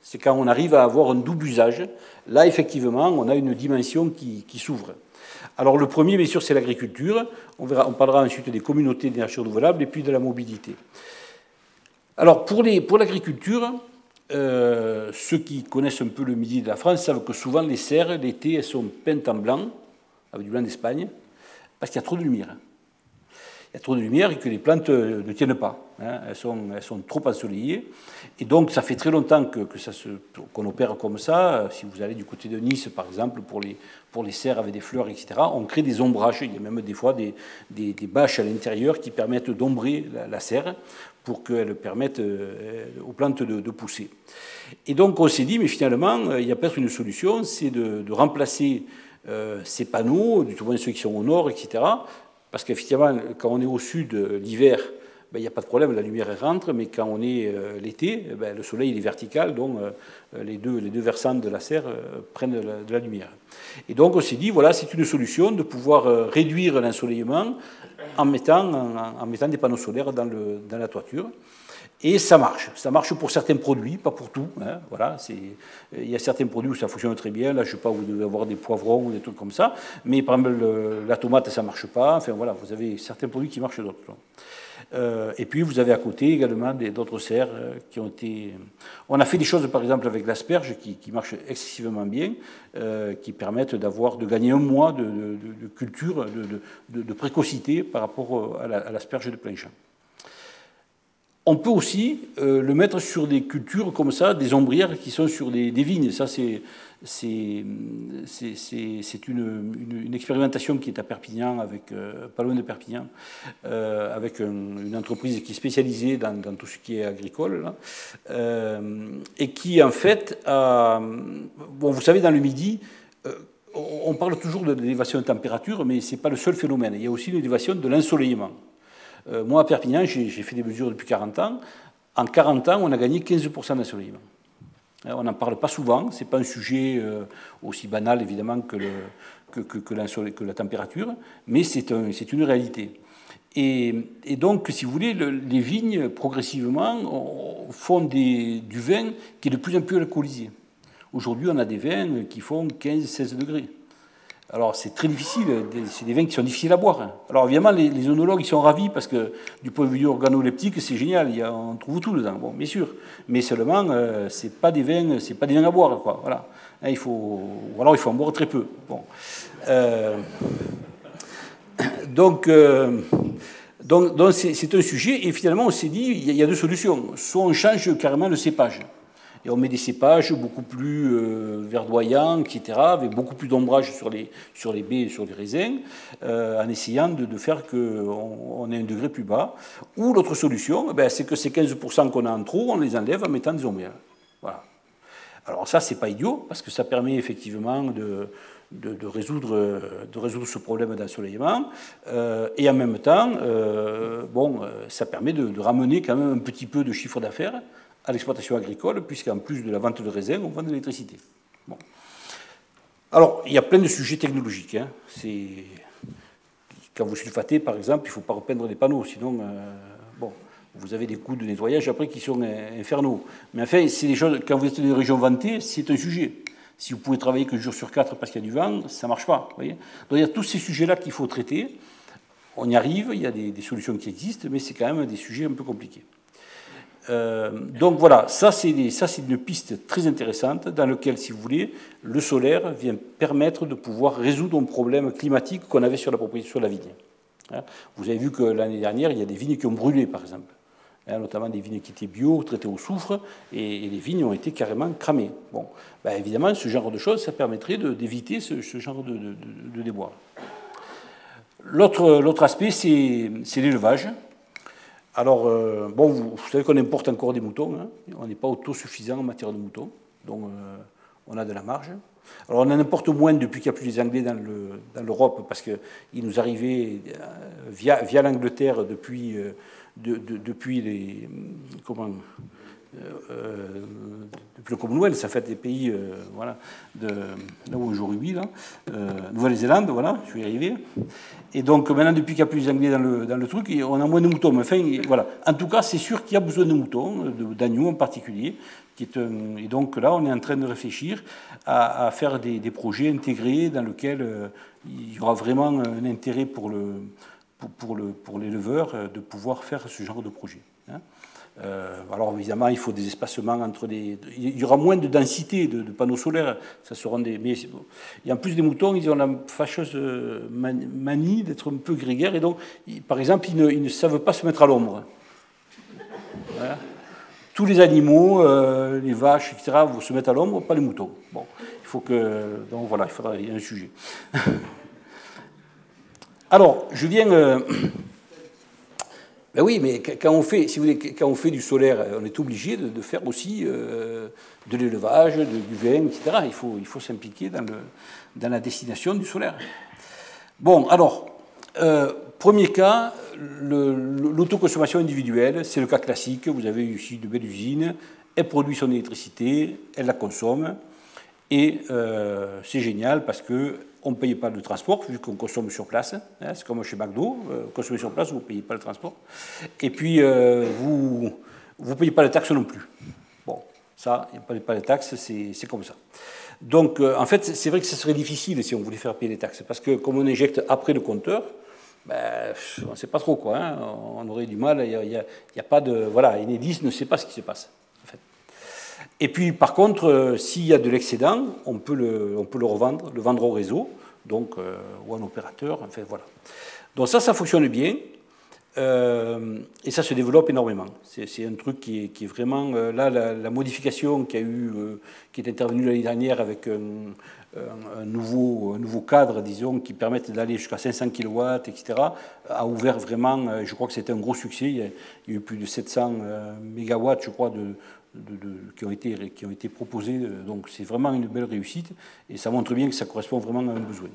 C'est quand on arrive à avoir un double usage. Là, effectivement, on a une dimension qui, qui s'ouvre. Alors, le premier, bien sûr, c'est l'agriculture. On, verra, on parlera ensuite des communautés d'énergie renouvelable et puis de la mobilité. Alors, pour, les, pour l'agriculture, euh, ceux qui connaissent un peu le midi de la France savent que souvent, les serres, l'été, elles sont peintes en blanc, avec du blanc d'Espagne, parce qu'il y a trop de lumière. Il y a trop de lumière et que les plantes ne tiennent pas. Hein. Elles, sont, elles sont trop ensoleillées. Et donc, ça fait très longtemps que, que ça se, qu'on opère comme ça. Si vous allez du côté de Nice, par exemple, pour les, pour les serres avec des fleurs, et cetera, on crée des ombrages. Il y a même des fois des, des, des bâches à l'intérieur qui permettent d'ombrer la, la serre pour qu'elle permette aux plantes de, de pousser. Et donc, on s'est dit, mais finalement, il y a peut-être une solution, c'est de, de remplacer euh, ces panneaux, du tout moins ceux qui sont au nord, et cetera, parce qu'effectivement, quand on est au sud, l'hiver, ben, il n'y a pas de problème, la lumière rentre, mais quand on est euh, l'été, ben, le soleil il est vertical, donc euh, les, deux, les deux versants de la serre euh, prennent de la, de la lumière. Et donc on s'est dit, voilà, c'est une solution de pouvoir euh, réduire l'ensoleillement en mettant, en, en mettant des panneaux solaires dans, le, dans la toiture. Et ça marche. Ça marche pour certains produits, pas pour tout. Hein, voilà, c'est, il y a certains produits où ça fonctionne très bien. Là, je ne sais pas, vous devez avoir des poivrons ou des trucs comme ça. Mais par exemple, le, la tomate, ça ne marche pas. Enfin, voilà, vous avez certains produits qui marchent d'autres. Euh, et puis, vous avez à côté également des, d'autres serres qui ont été... On a fait des choses, par exemple, avec l'asperge, qui, qui marchent excessivement bien, euh, qui permettent d'avoir, de gagner un mois de, de, de culture, de, de, de précocité par rapport à, la, à l'asperge de plein champ. On peut aussi euh, le mettre sur des cultures comme ça, des ombrières qui sont sur des, des vignes. Ça, c'est, c'est, c'est, c'est, c'est une, une, une expérimentation qui est à Perpignan, avec, euh, pas loin de Perpignan, euh, avec un, une entreprise qui est spécialisée dans, dans tout ce qui est agricole, là, euh, et qui, en fait, a... Bon, vous savez, dans le Midi, euh, on parle toujours de l'élévation de température, mais ce n'est pas le seul phénomène. Il y a aussi l'élévation de l'ensoleillement. Euh, moi, à Perpignan, j'ai, j'ai fait des mesures depuis quarante ans. En quarante ans, on a gagné quinze pour cent d'ensoleillement. On n'en parle pas souvent. Ce n'est pas un sujet euh, aussi banal, évidemment, que, le, que, que, que, que la température, mais c'est, un, c'est une réalité. Et, et donc, si vous voulez, le, les vignes, progressivement, on, font des, du vin qui est de plus en plus alcoolisé. Aujourd'hui, on a des vins qui font quinze à seize degrés. Alors, c'est très difficile, c'est des vins qui sont difficiles à boire. Alors, évidemment, les, les œnologues, ils sont ravis parce que, du point de vue organoleptique, c'est génial, il y a, on trouve tout dedans, bon, bien sûr. Mais seulement, euh, ce n'est pas des vins, c'est pas des vins à boire, quoi, voilà. Hein, il faut, ou alors, il faut en boire très peu. Bon. Euh, donc, euh, donc, donc c'est, c'est un sujet, et finalement, on s'est dit, il y a deux solutions. Soit on change carrément le cépage, et on met des cépages beaucoup plus euh, verdoyants, et cetera, avec beaucoup plus d'ombrage sur les, sur les baies et sur les raisins, euh, en essayant de, de faire qu'on on ait un degré plus bas. Ou l'autre solution, ben, c'est que ces quinze pour cent qu'on a en trop, on les enlève en mettant des ombrières. Voilà. Alors ça, c'est pas idiot, parce que ça permet effectivement de, de, de, résoudre, de résoudre ce problème d'ensoleillement, euh, et en même temps, euh, bon, ça permet de, de ramener quand même un petit peu de chiffre d'affaires à l'exploitation agricole, puisqu'en plus de la vente de raisins, on vend de l'électricité. Bon. Alors, il y a plein de sujets technologiques. Hein. C'est... Quand vous sulfatez, par exemple, il ne faut pas repeindre les panneaux, sinon, euh, bon, vous avez des coûts de nettoyage après qui sont infernaux. Mais enfin, c'est des choses, quand vous êtes dans une région ventée, c'est un sujet. Si vous pouvez travailler que jour sur quatre parce qu'il y a du vent, ça ne marche pas. Vous voyez. Donc il y a tous ces sujets-là qu'il faut traiter. On y arrive, il y a des, des solutions qui existent, mais c'est quand même des sujets un peu compliqués. Euh, donc voilà, ça c'est, des, ça c'est une piste très intéressante dans laquelle, si vous voulez, le solaire vient permettre de pouvoir résoudre un problème climatique qu'on avait sur la propriété, sur la vigne. Hein, vous avez vu que l'année dernière, il y a des vignes qui ont brûlé, par exemple. Hein, notamment des vignes qui étaient bio, traitées au soufre, et, et les vignes ont été carrément cramées. Bon, ben évidemment, ce genre de choses, ça permettrait de, d'éviter ce, ce genre de, de, de, de déboire. L'autre, l'autre aspect, c'est, c'est l'élevage. Alors, euh, bon, vous, vous savez qu'on importe encore des moutons, hein. On n'est pas autosuffisant en matière de moutons, donc euh, on a de la marge. Alors, on en importe moins depuis qu'il n'y a plus les Anglais dans, le, dans l'Europe, parce qu'ils nous arrivaient euh, via, via l'Angleterre depuis, euh, de, de, depuis les, comment, euh, depuis le Commonwealth, ça fait des pays, euh, voilà, de là où on joue au rugby, là, euh, Nouvelle-Zélande, voilà, je vais y arriver. Et donc maintenant, depuis qu'il n'y a plus les Anglais dans le, dans le truc, on a moins de moutons. Mais enfin, voilà. En tout cas, c'est sûr qu'il y a besoin de moutons, d'agneaux en particulier. Qui est un, et donc là, on est en train de réfléchir à, à faire des, des projets intégrés dans lesquels euh, il y aura vraiment un intérêt pour le pour, pour le pour l'éleveur de pouvoir faire ce genre de projet. Hein. Euh, alors évidemment, il faut des espacements entre les. Il y aura moins de densité de, de panneaux solaires. Ça seront des. Mais et en plus des moutons, ils ont la fâcheuse manie d'être un peu grégaires et donc, par exemple, ils ne, ils ne savent pas se mettre à l'ombre. Voilà. Tous les animaux, euh, les vaches, et cetera, vont se mettre à l'ombre, pas les moutons. Bon, il faut que. Donc voilà, il faudra. Il y a un sujet. Alors, je viens. Euh, Ben oui, mais quand on fait, si vous voulez, quand on fait du solaire, on est obligé de, de faire aussi euh, de l'élevage, de, du vin, et cetera. Il faut, il faut s'impliquer dans, le, dans la destination du solaire. Bon, alors, euh, premier cas, l'autoconsommation individuelle, c'est le cas classique. Vous avez ici de belles usines, elle produit son électricité, elle la consomme, et euh, c'est génial parce que on ne paye pas le transport, vu qu'on consomme sur place. Hein, c'est comme chez McDo, euh, consommez sur place, vous ne payez pas le transport. Et puis, euh, vous ne payez pas les taxes non plus. Bon, ça, il n'y a pas de taxes, c'est comme ça. Donc, euh, en fait, c'est vrai que ce serait difficile si on voulait faire payer les taxes, parce que comme on injecte après le compteur, ben, on ne sait pas trop quoi. Hein, on aurait du mal, il n'y a, a, a pas de... Voilà, Enedis ne sait pas ce qui se passe. En fait. Et puis, par contre, euh, s'il y a de l'excédent, on peut le, on peut le revendre, le vendre au réseau, donc, euh, ou à un opérateur, enfin, voilà. Donc ça, ça fonctionne bien, euh, et ça se développe énormément. C'est un truc qui est, qui est vraiment... Euh, là, la, la modification qui, a eu, euh, qui est intervenue l'année dernière avec un, un, un, nouveau, un nouveau cadre, disons, qui permet d'aller jusqu'à cinq cents kilowatts, et cetera, a ouvert vraiment... Je crois que c'était un gros succès. Il y a, il y a eu plus de sept cents euh, mégawatts, je crois, de... De, de, qui, ont été, qui ont été proposés. Donc c'est vraiment une belle réussite et ça montre bien que ça correspond vraiment à un besoin.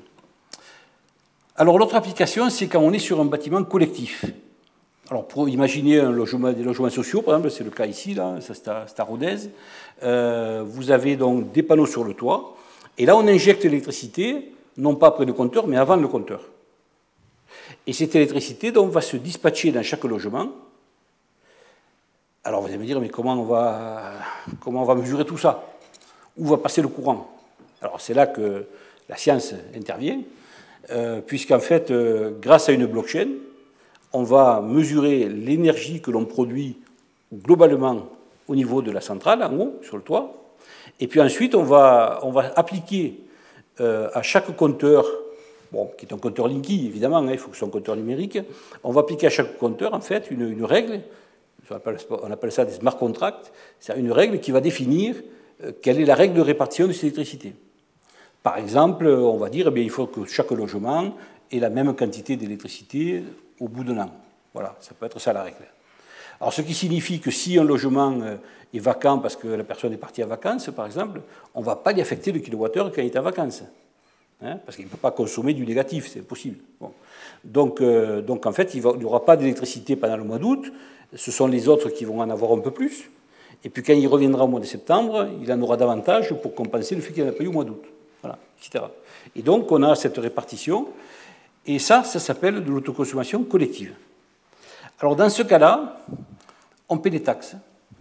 Alors l'autre application, c'est quand on est sur un bâtiment collectif. Alors pour imaginer un logement, des logements sociaux, par exemple, c'est le cas ici, là, c'est à, à Rodez, euh, vous avez donc des panneaux sur le toit et là on injecte l'électricité, non pas après le compteur, mais avant le compteur. Et cette électricité donc, va se dispatcher dans chaque logement. Alors vous allez me dire, mais comment on va, comment on va mesurer tout ça? Où va passer le courant? Alors c'est là que la science intervient, euh, puisqu'en fait, euh, grâce à une blockchain, on va mesurer l'énergie que l'on produit globalement au niveau de la centrale, en haut, sur le toit, et puis ensuite on va, on va appliquer euh, à chaque compteur, bon, qui est un compteur Linky évidemment, hein, il faut que ce soit un compteur numérique, on va appliquer à chaque compteur en fait une, une règle. On appelle ça des smart contracts, c'est une règle qui va définir quelle est la règle de répartition de cette électricité. Par exemple, on va dire qu'il faut que chaque logement ait la même quantité d'électricité au bout d'un an. Voilà, ça peut être ça la règle. Alors, ce qui signifie que si un logement est vacant parce que la personne est partie en vacances, par exemple, on ne va pas lui affecter le kilowattheure quand il est en vacances. Hein, parce qu'il ne peut pas consommer du négatif, c'est impossible. Bon. Donc, euh, donc, en fait, il n'y aura pas d'électricité pendant le mois d'août. Ce sont les autres qui vont en avoir un peu plus. Et puis quand il reviendra au mois de septembre, il en aura davantage pour compenser le fait qu'il n'en a pas eu au mois d'août. Voilà, et cetera. Et donc on a cette répartition. Et ça, ça s'appelle de l'autoconsommation collective. Alors dans ce cas-là, on paie les taxes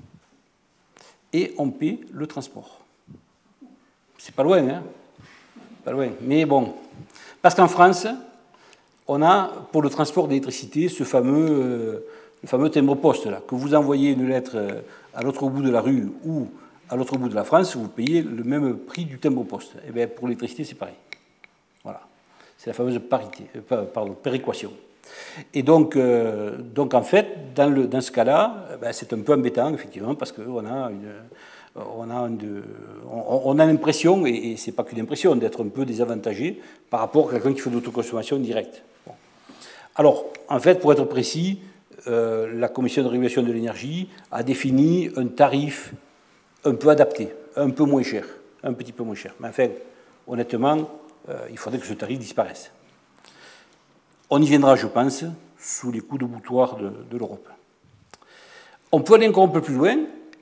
et on paie le transport. C'est pas loin, hein? Pas loin. Mais bon, parce qu'en France, on a pour le transport d'électricité ce fameux... Euh, le fameux timbre-poste, là, que vous envoyez une lettre à l'autre bout de la rue ou à l'autre bout de la France, vous payez le même prix du timbre-poste. Et bien, pour l'électricité, c'est pareil. Voilà. C'est la fameuse parité, euh, pardon, péréquation. Et donc, euh, donc, en fait, dans, le, dans ce cas-là, ben, c'est un peu embêtant, effectivement, parce qu'on a une... On a, une, on, on a l'impression, et, et ce n'est pas qu'une impression, d'être un peu désavantagé par rapport à quelqu'un qui fait de l'autoconsommation directe. Bon. Alors, en fait, pour être précis, Euh, la Commission de régulation de l'énergie a défini un tarif un peu adapté, un peu moins cher, un petit peu moins cher. Mais enfin, honnêtement, euh, il faudrait que ce tarif disparaisse. On y viendra, je pense, sous les coups de boutoir de, de l'Europe. On peut aller encore un peu plus loin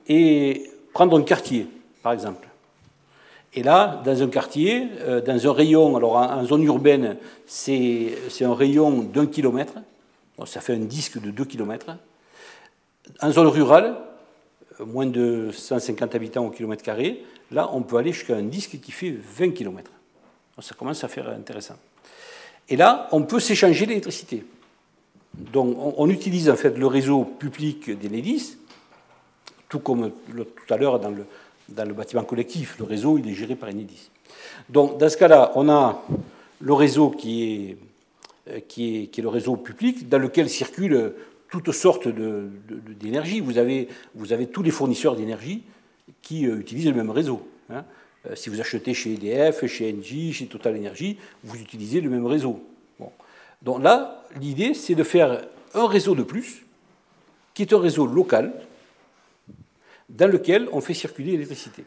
et prendre un quartier, par exemple. Et là, dans un quartier, euh, dans un rayon, alors en, en zone urbaine, c'est un rayon d'un kilomètre, bon, ça fait un disque de deux kilomètres. En zone rurale, moins de cent cinquante habitants au kilomètre carré, là, on peut aller jusqu'à un disque qui fait vingt kilomètres. Donc, ça commence à faire intéressant. Et là, on peut s'échanger l'électricité. Donc, on, on utilise en fait le réseau public d'Enedis, tout comme le, tout à l'heure dans le, dans le bâtiment collectif. Le réseau, il est géré par Enedis. Donc, dans ce cas-là, on a le réseau qui est, qui est, qui est le réseau public, dans lequel circulent toutes sortes d'énergie. Vous avez, vous avez tous les fournisseurs d'énergie qui euh, utilisent le même réseau. Hein. Euh, si vous achetez chez E D F, chez Engie, chez Total Energy, vous utilisez le même réseau. Bon. Donc là, l'idée, c'est de faire un réseau de plus, qui est un réseau local, dans lequel on fait circuler l'électricité.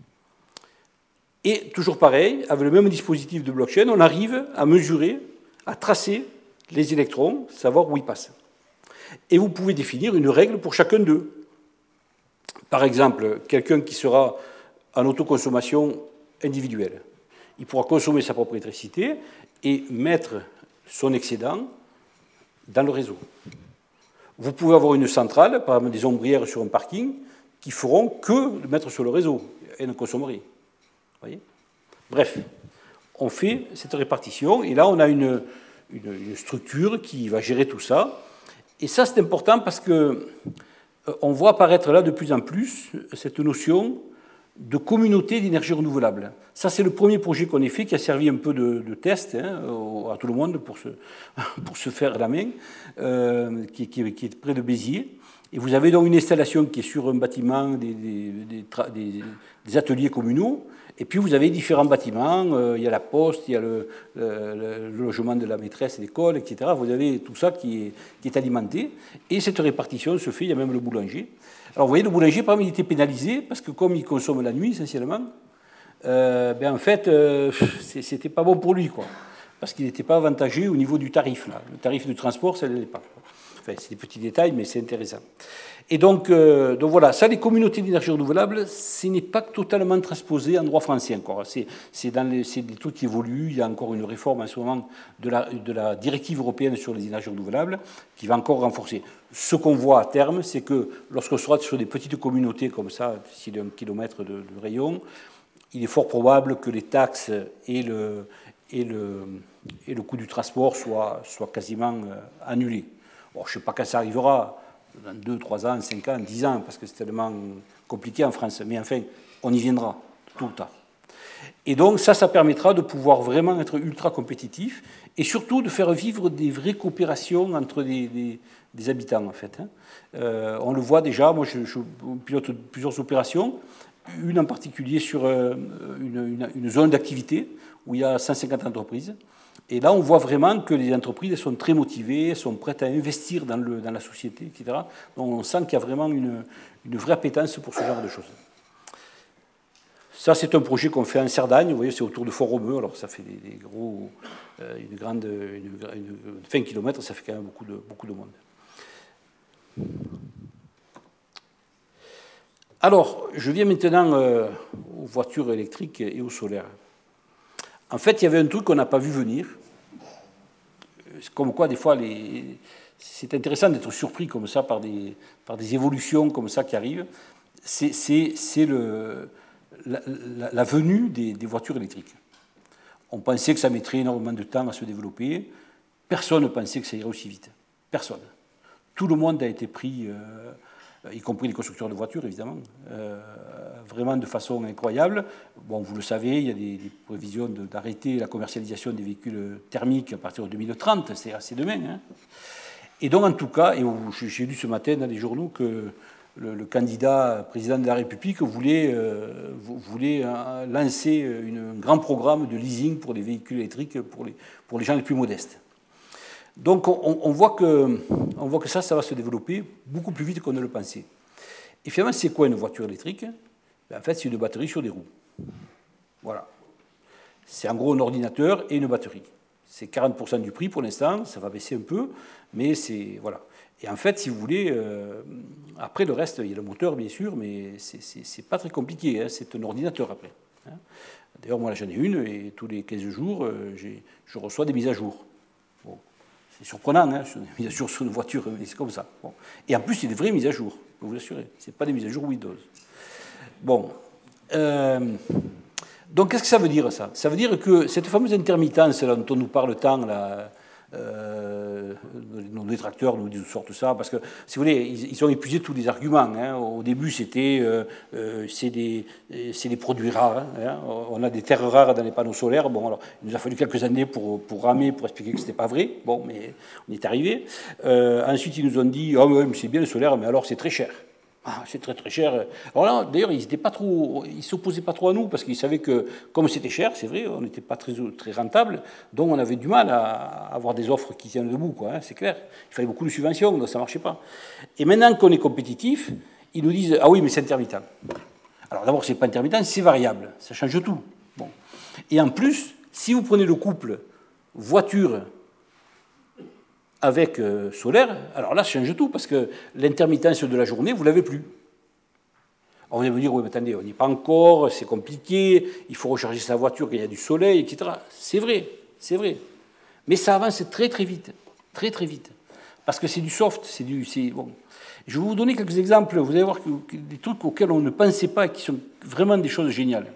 Et toujours pareil, avec le même dispositif de blockchain, on arrive à mesurer, à tracer les électrons, savoir où ils passent. Et vous pouvez définir une règle pour chacun d'eux. Par exemple, quelqu'un qui sera en autoconsommation individuelle, il pourra consommer sa propre électricité et mettre son excédent dans le réseau. Vous pouvez avoir une centrale, par exemple des ombrières sur un parking, qui feront que le mettre sur le réseau et ne consommeraient. Voyez ? Bref, on fait cette répartition et là on a une, une, une structure qui va gérer tout ça. Et ça, c'est important parce qu'on voit apparaître là de plus en plus cette notion de communauté d'énergie renouvelable. Ça, c'est le premier projet qu'on ait fait qui a servi un peu de, de test hein, à tout le monde pour se, pour se faire la main, euh, qui, qui, qui est près de Béziers. Et vous avez donc une installation qui est sur un bâtiment, des, des, des, des, des ateliers communaux. Et puis vous avez différents bâtiments, euh, il y a la poste, il y a le, le, le logement de la maîtresse d'école, et cetera. Vous avez tout ça qui est, qui est alimenté. Et cette répartition se fait, il y a même le boulanger. Alors vous voyez, le boulanger, par exemple, il était pénalisé parce que comme il consomme la nuit essentiellement, euh, ben, en fait, euh, c'était pas bon pour lui, quoi. Parce qu'il n'était pas avantagé au niveau du tarif. Là. Le tarif du transport, ça ne l'est pas. Enfin, c'est des petits détails, mais c'est intéressant. Et donc, euh, donc voilà, ça, les communautés d'énergie renouvelable, ce n'est pas totalement transposé en droit français encore. C'est des trucs qui évoluent. Il y a encore une réforme en ce moment de la, de la directive européenne sur les énergies renouvelables qui va encore renforcer. Ce qu'on voit à terme, c'est que lorsqu'on sera sur des petites communautés comme ça, d'ici d'un kilomètre de, de rayon, il est fort probable que les taxes et le, et le, et le coût du transport soient, soient quasiment annulés. Bon, je ne sais pas quand ça arrivera, dans deux, trois ans, cinq ans, dix ans, parce que c'est tellement compliqué en France. Mais enfin, on y viendra, tout le temps. Et donc, ça, ça permettra de pouvoir vraiment être ultra compétitif et surtout de faire vivre des vraies coopérations entre des, des, des habitants, en fait. Hein. Euh, on le voit déjà, moi, je, je pilote plusieurs opérations, une en particulier sur une, une, une zone d'activité où il y a cent cinquante entreprises. Et là, on voit vraiment que les entreprises sont très motivées, sont prêtes à investir dans, le, dans la société, et cetera. Donc on sent qu'il y a vraiment une, une vraie appétence pour ce genre de choses. Ça, c'est un projet qu'on fait en Cerdagne. Vous voyez, c'est autour de Fort-Romeu. Alors ça fait des, des gros, euh, une grande, une, une, vingt kilomètres, ça fait quand même beaucoup de, beaucoup de monde. Alors, je viens maintenant euh, aux voitures électriques et au solaire. En fait, il y avait un truc qu'on n'a pas vu venir. Comme quoi, des fois, les... c'est intéressant d'être surpris comme ça par des, par des évolutions comme ça qui arrivent. C'est le, la, la, la venue des, des voitures électriques. On pensait que ça mettrait énormément de temps à se développer. Personne ne pensait que ça irait aussi vite. Personne. Tout le monde a été pris, euh, y compris les constructeurs de voitures, évidemment, euh, vraiment de façon incroyable. Bon, vous le savez, il y a des, des prévisions d'arrêter la commercialisation des véhicules thermiques à partir de deux mille trente, c'est assez demain. Hein. Et donc, en tout cas, et j'ai lu ce matin dans les journaux que le, le candidat président de la République voulait, euh, voulait lancer une, un grand programme de leasing pour les véhicules électriques pour les, pour les gens les plus modestes. Donc, on, on, voit que, on voit que ça, ça va se développer beaucoup plus vite qu'on ne le pensait. Et finalement, c'est quoi une voiture électrique ? En fait, c'est une batterie sur des roues. Voilà. C'est en gros un ordinateur et une batterie. C'est quarante pour cent du prix pour l'instant, ça va baisser un peu, mais c'est... Voilà. Et en fait, si vous voulez, euh, après le reste, il y a le moteur, bien sûr, mais c'est pas très compliqué, hein, c'est un ordinateur après. Hein. D'ailleurs, moi, j'en ai une, et tous les quinze jours, euh, je reçois des mises à jour. Bon. C'est surprenant, hein, des mises à jour sur une voiture, mais c'est comme ça. Bon. Et en plus, c'est des vraies mises à jour, je peux vous assurer. Ce n'est pas des mises à jour Windows. Bon. Euh, donc, qu'est-ce que ça veut dire, ça? Ça veut dire que cette fameuse intermittence là, dont on nous parle tant, là, euh, nos détracteurs nous disent toutes sortes ça, parce que, si vous voulez, ils, ils ont épuisé tous les arguments. Hein. Au début, c'était euh, euh, c'est des, des produits rares. Hein. On a des terres rares dans les panneaux solaires. Bon, alors, il nous a fallu quelques années pour, pour ramer, pour expliquer que ce n'était pas vrai. Bon, mais on y est arrivé. Euh, ensuite, ils nous ont dit, oh, oui, c'est bien le solaire, mais alors c'est très cher. Ah, c'est très très cher. Alors là, d'ailleurs, ils n'étaient pas trop, ils s'opposaient pas trop à nous parce qu'ils savaient que, comme c'était cher, c'est vrai, on n'était pas très, très rentable, donc on avait du mal à avoir des offres qui tiennent debout, quoi. Hein, c'est clair. Il fallait beaucoup de subventions, donc ça marchait pas. Et maintenant qu'on est compétitif, ils nous disent ah oui, mais c'est intermittent. Alors d'abord, c'est pas intermittent, c'est variable, ça change tout. Bon. Et en plus, si vous prenez le couple voiture avec euh, solaire, alors là, ça change tout, parce que l'intermittence de la journée, vous ne l'avez plus. Alors vous allez me dire, oui, mais attendez, on n'y est pas encore, c'est compliqué, il faut recharger sa voiture quand il y a du soleil, et cetera. C'est vrai, c'est vrai. Mais ça avance très, très vite, très, très vite. Parce que c'est du soft, c'est du... Bon. Je vais vous donner quelques exemples, vous allez voir que, des trucs auxquels on ne pensait pas, qui sont vraiment des choses géniales.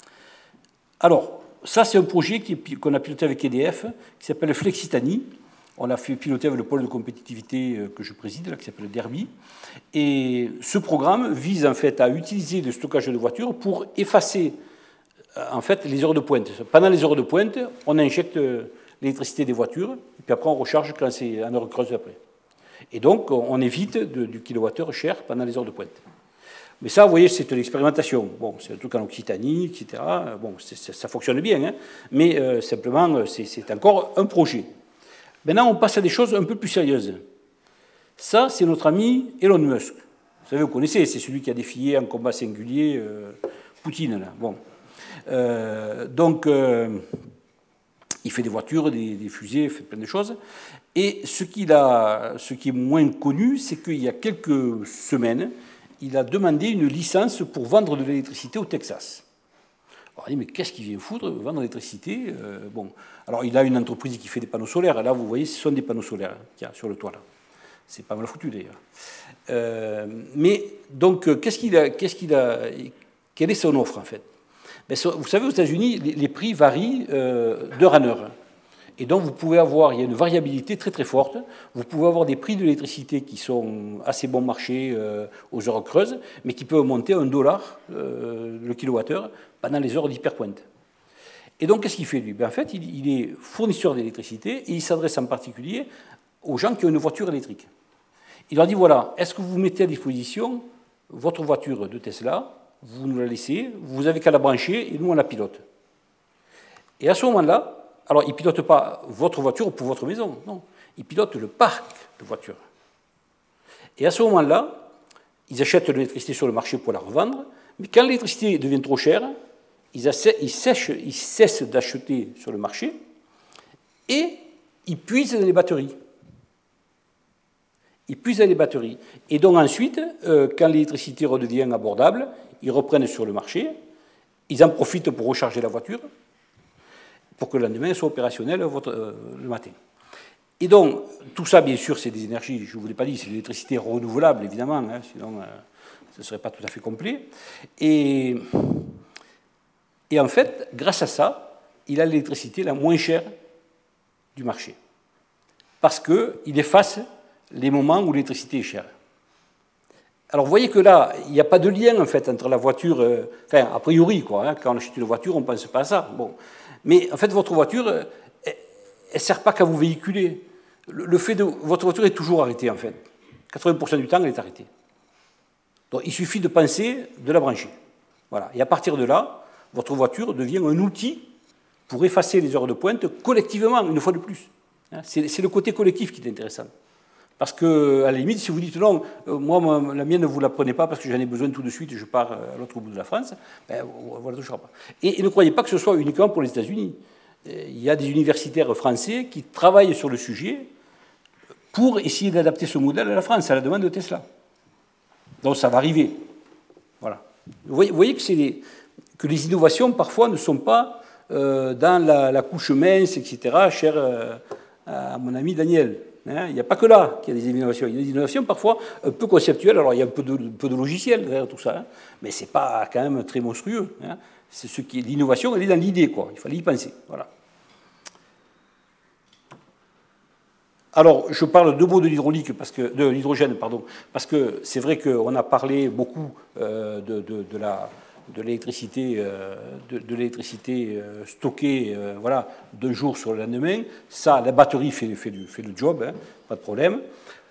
Alors, ça, c'est un projet qu'on a piloté avec E D F, qui s'appelle Flexitanie. On l'a fait piloter avec le pôle de compétitivité que je préside, là, qui s'appelle Derby. Et ce programme vise en fait à utiliser le stockage de voitures pour effacer en fait les heures de pointe. Pendant les heures de pointe, on injecte l'électricité des voitures, et puis après on recharge quand c'est en heure creuse après. Et donc on évite de, du kilowattheure cher pendant les heures de pointe. Mais ça, vous voyez, c'est une expérimentation. Bon, c'est un truc en Occitanie, et cetera. Bon, ça fonctionne bien, hein, mais euh, simplement, c'est encore un projet. Maintenant, on passe à des choses un peu plus sérieuses. Ça, c'est notre ami Elon Musk. Vous savez, vous connaissez, c'est celui qui a défié en combat singulier euh, Poutine. Là. Bon. Euh, donc, euh, il fait des voitures, des, des fusées, il fait plein de choses. Et ce, qu'il a, ce qui est moins connu, c'est qu'il y a quelques semaines, il a demandé une licence pour vendre de l'électricité au Texas. Alors, on dit, mais qu'est-ce qu'il vient foutre, vendre de l'électricité euh, bon. Alors, il a une entreprise qui fait des panneaux solaires. Là, vous voyez, ce sont des panneaux solaires qu'il y a sur le toit. Là. C'est pas mal foutu, d'ailleurs. Euh, mais, donc, qu'est-ce qu'il a, qu'est-ce qu'il a, quelle est son offre, en fait? Ben, vous savez, aux États-Unis, les, les prix varient euh, d'heure en heure. Et donc, vous pouvez avoir, il y a une variabilité très très forte. Vous pouvez avoir des prix de l'électricité qui sont assez bon marché euh, aux heures creuses, mais qui peuvent monter à un dollar euh, le kilowattheure pendant les heures d'hyperpointe. Et donc, qu'est-ce qu'il fait, lui? Ben, en fait, il, il est fournisseur d'électricité et il s'adresse en particulier aux gens qui ont une voiture électrique. Il leur dit, voilà, est-ce que vous mettez à disposition votre voiture de Tesla, vous nous la laissez, vous avez qu'à la brancher et nous, on la pilote. Et à ce moment-là, alors, il ne pilote pas votre voiture pour votre maison, non. Il pilote le parc de voitures. Et à ce moment-là, ils achètent de l'électricité sur le marché pour la revendre, mais quand l'électricité devient trop chère, ils, ils, sèchent, ils cessent d'acheter sur le marché et ils puisent dans les batteries. Ils puisent dans les batteries. Et donc ensuite, euh, quand l'électricité redevient abordable, ils reprennent sur le marché, ils en profitent pour recharger la voiture, pour que le lendemain soit opérationnel votre, euh, le matin. Et donc, tout ça, bien sûr, c'est des énergies, je ne vous l'ai pas dit, c'est de l'électricité renouvelable, évidemment, hein, sinon euh, ce ne serait pas tout à fait complet. Et, et en fait, grâce à ça, il a l'électricité la moins chère du marché. Parce qu'il efface les moments où l'électricité est chère. Alors, vous voyez que là, il n'y a pas de lien, en fait, entre la voiture... Euh, enfin, a priori, quoi, hein, quand on achète une voiture, on ne pense pas à ça. Bon. Mais en fait, votre voiture, elle ne sert pas qu'à vous véhiculer. Le fait de votre voiture est toujours arrêtée, en fait. quatre-vingts pour cent du temps, elle est arrêtée. Donc, il suffit de penser de la brancher. Voilà. Et à partir de là, votre voiture devient un outil pour effacer les heures de pointe collectivement, une fois de plus. C'est le côté collectif qui est intéressant. Parce que, à la limite, si vous dites non, moi, la mienne, ne vous la prenez pas parce que j'en ai besoin tout de suite et je pars à l'autre bout de la France, ben, on ne la touchera pas. Et, et ne croyez pas que ce soit uniquement pour les États-Unis. il y a des universitaires français qui travaillent sur le sujet pour essayer d'adapter ce modèle à la France, à la demande de Tesla. Donc ça va arriver. Voilà. Vous voyez, vous voyez que, les, que les innovations, parfois, ne sont pas euh, dans la, la couche mince, et cetera, chère euh, à mon ami Daniel. Hein, il n'y a pas que là qu'il y a des innovations. Il y a des innovations, parfois, un peu conceptuelles. Alors, il y a un peu de, un peu de logiciel derrière tout ça, hein, mais ce n'est pas quand même très monstrueux. Hein. C'est ce qui est l'innovation, elle est dans l'idée, quoi. Il fallait y penser. Voilà. Alors, je parle deux mots de l'hydraulique, parce que de l'hydrogène, pardon, parce que c'est vrai qu'on a parlé beaucoup euh, de, de, de la de l'électricité, euh, de, de l'électricité euh, stockée, euh, voilà, d'un jour sur le lendemain. Ça, la batterie fait, fait, du, fait le job, hein, pas de problème.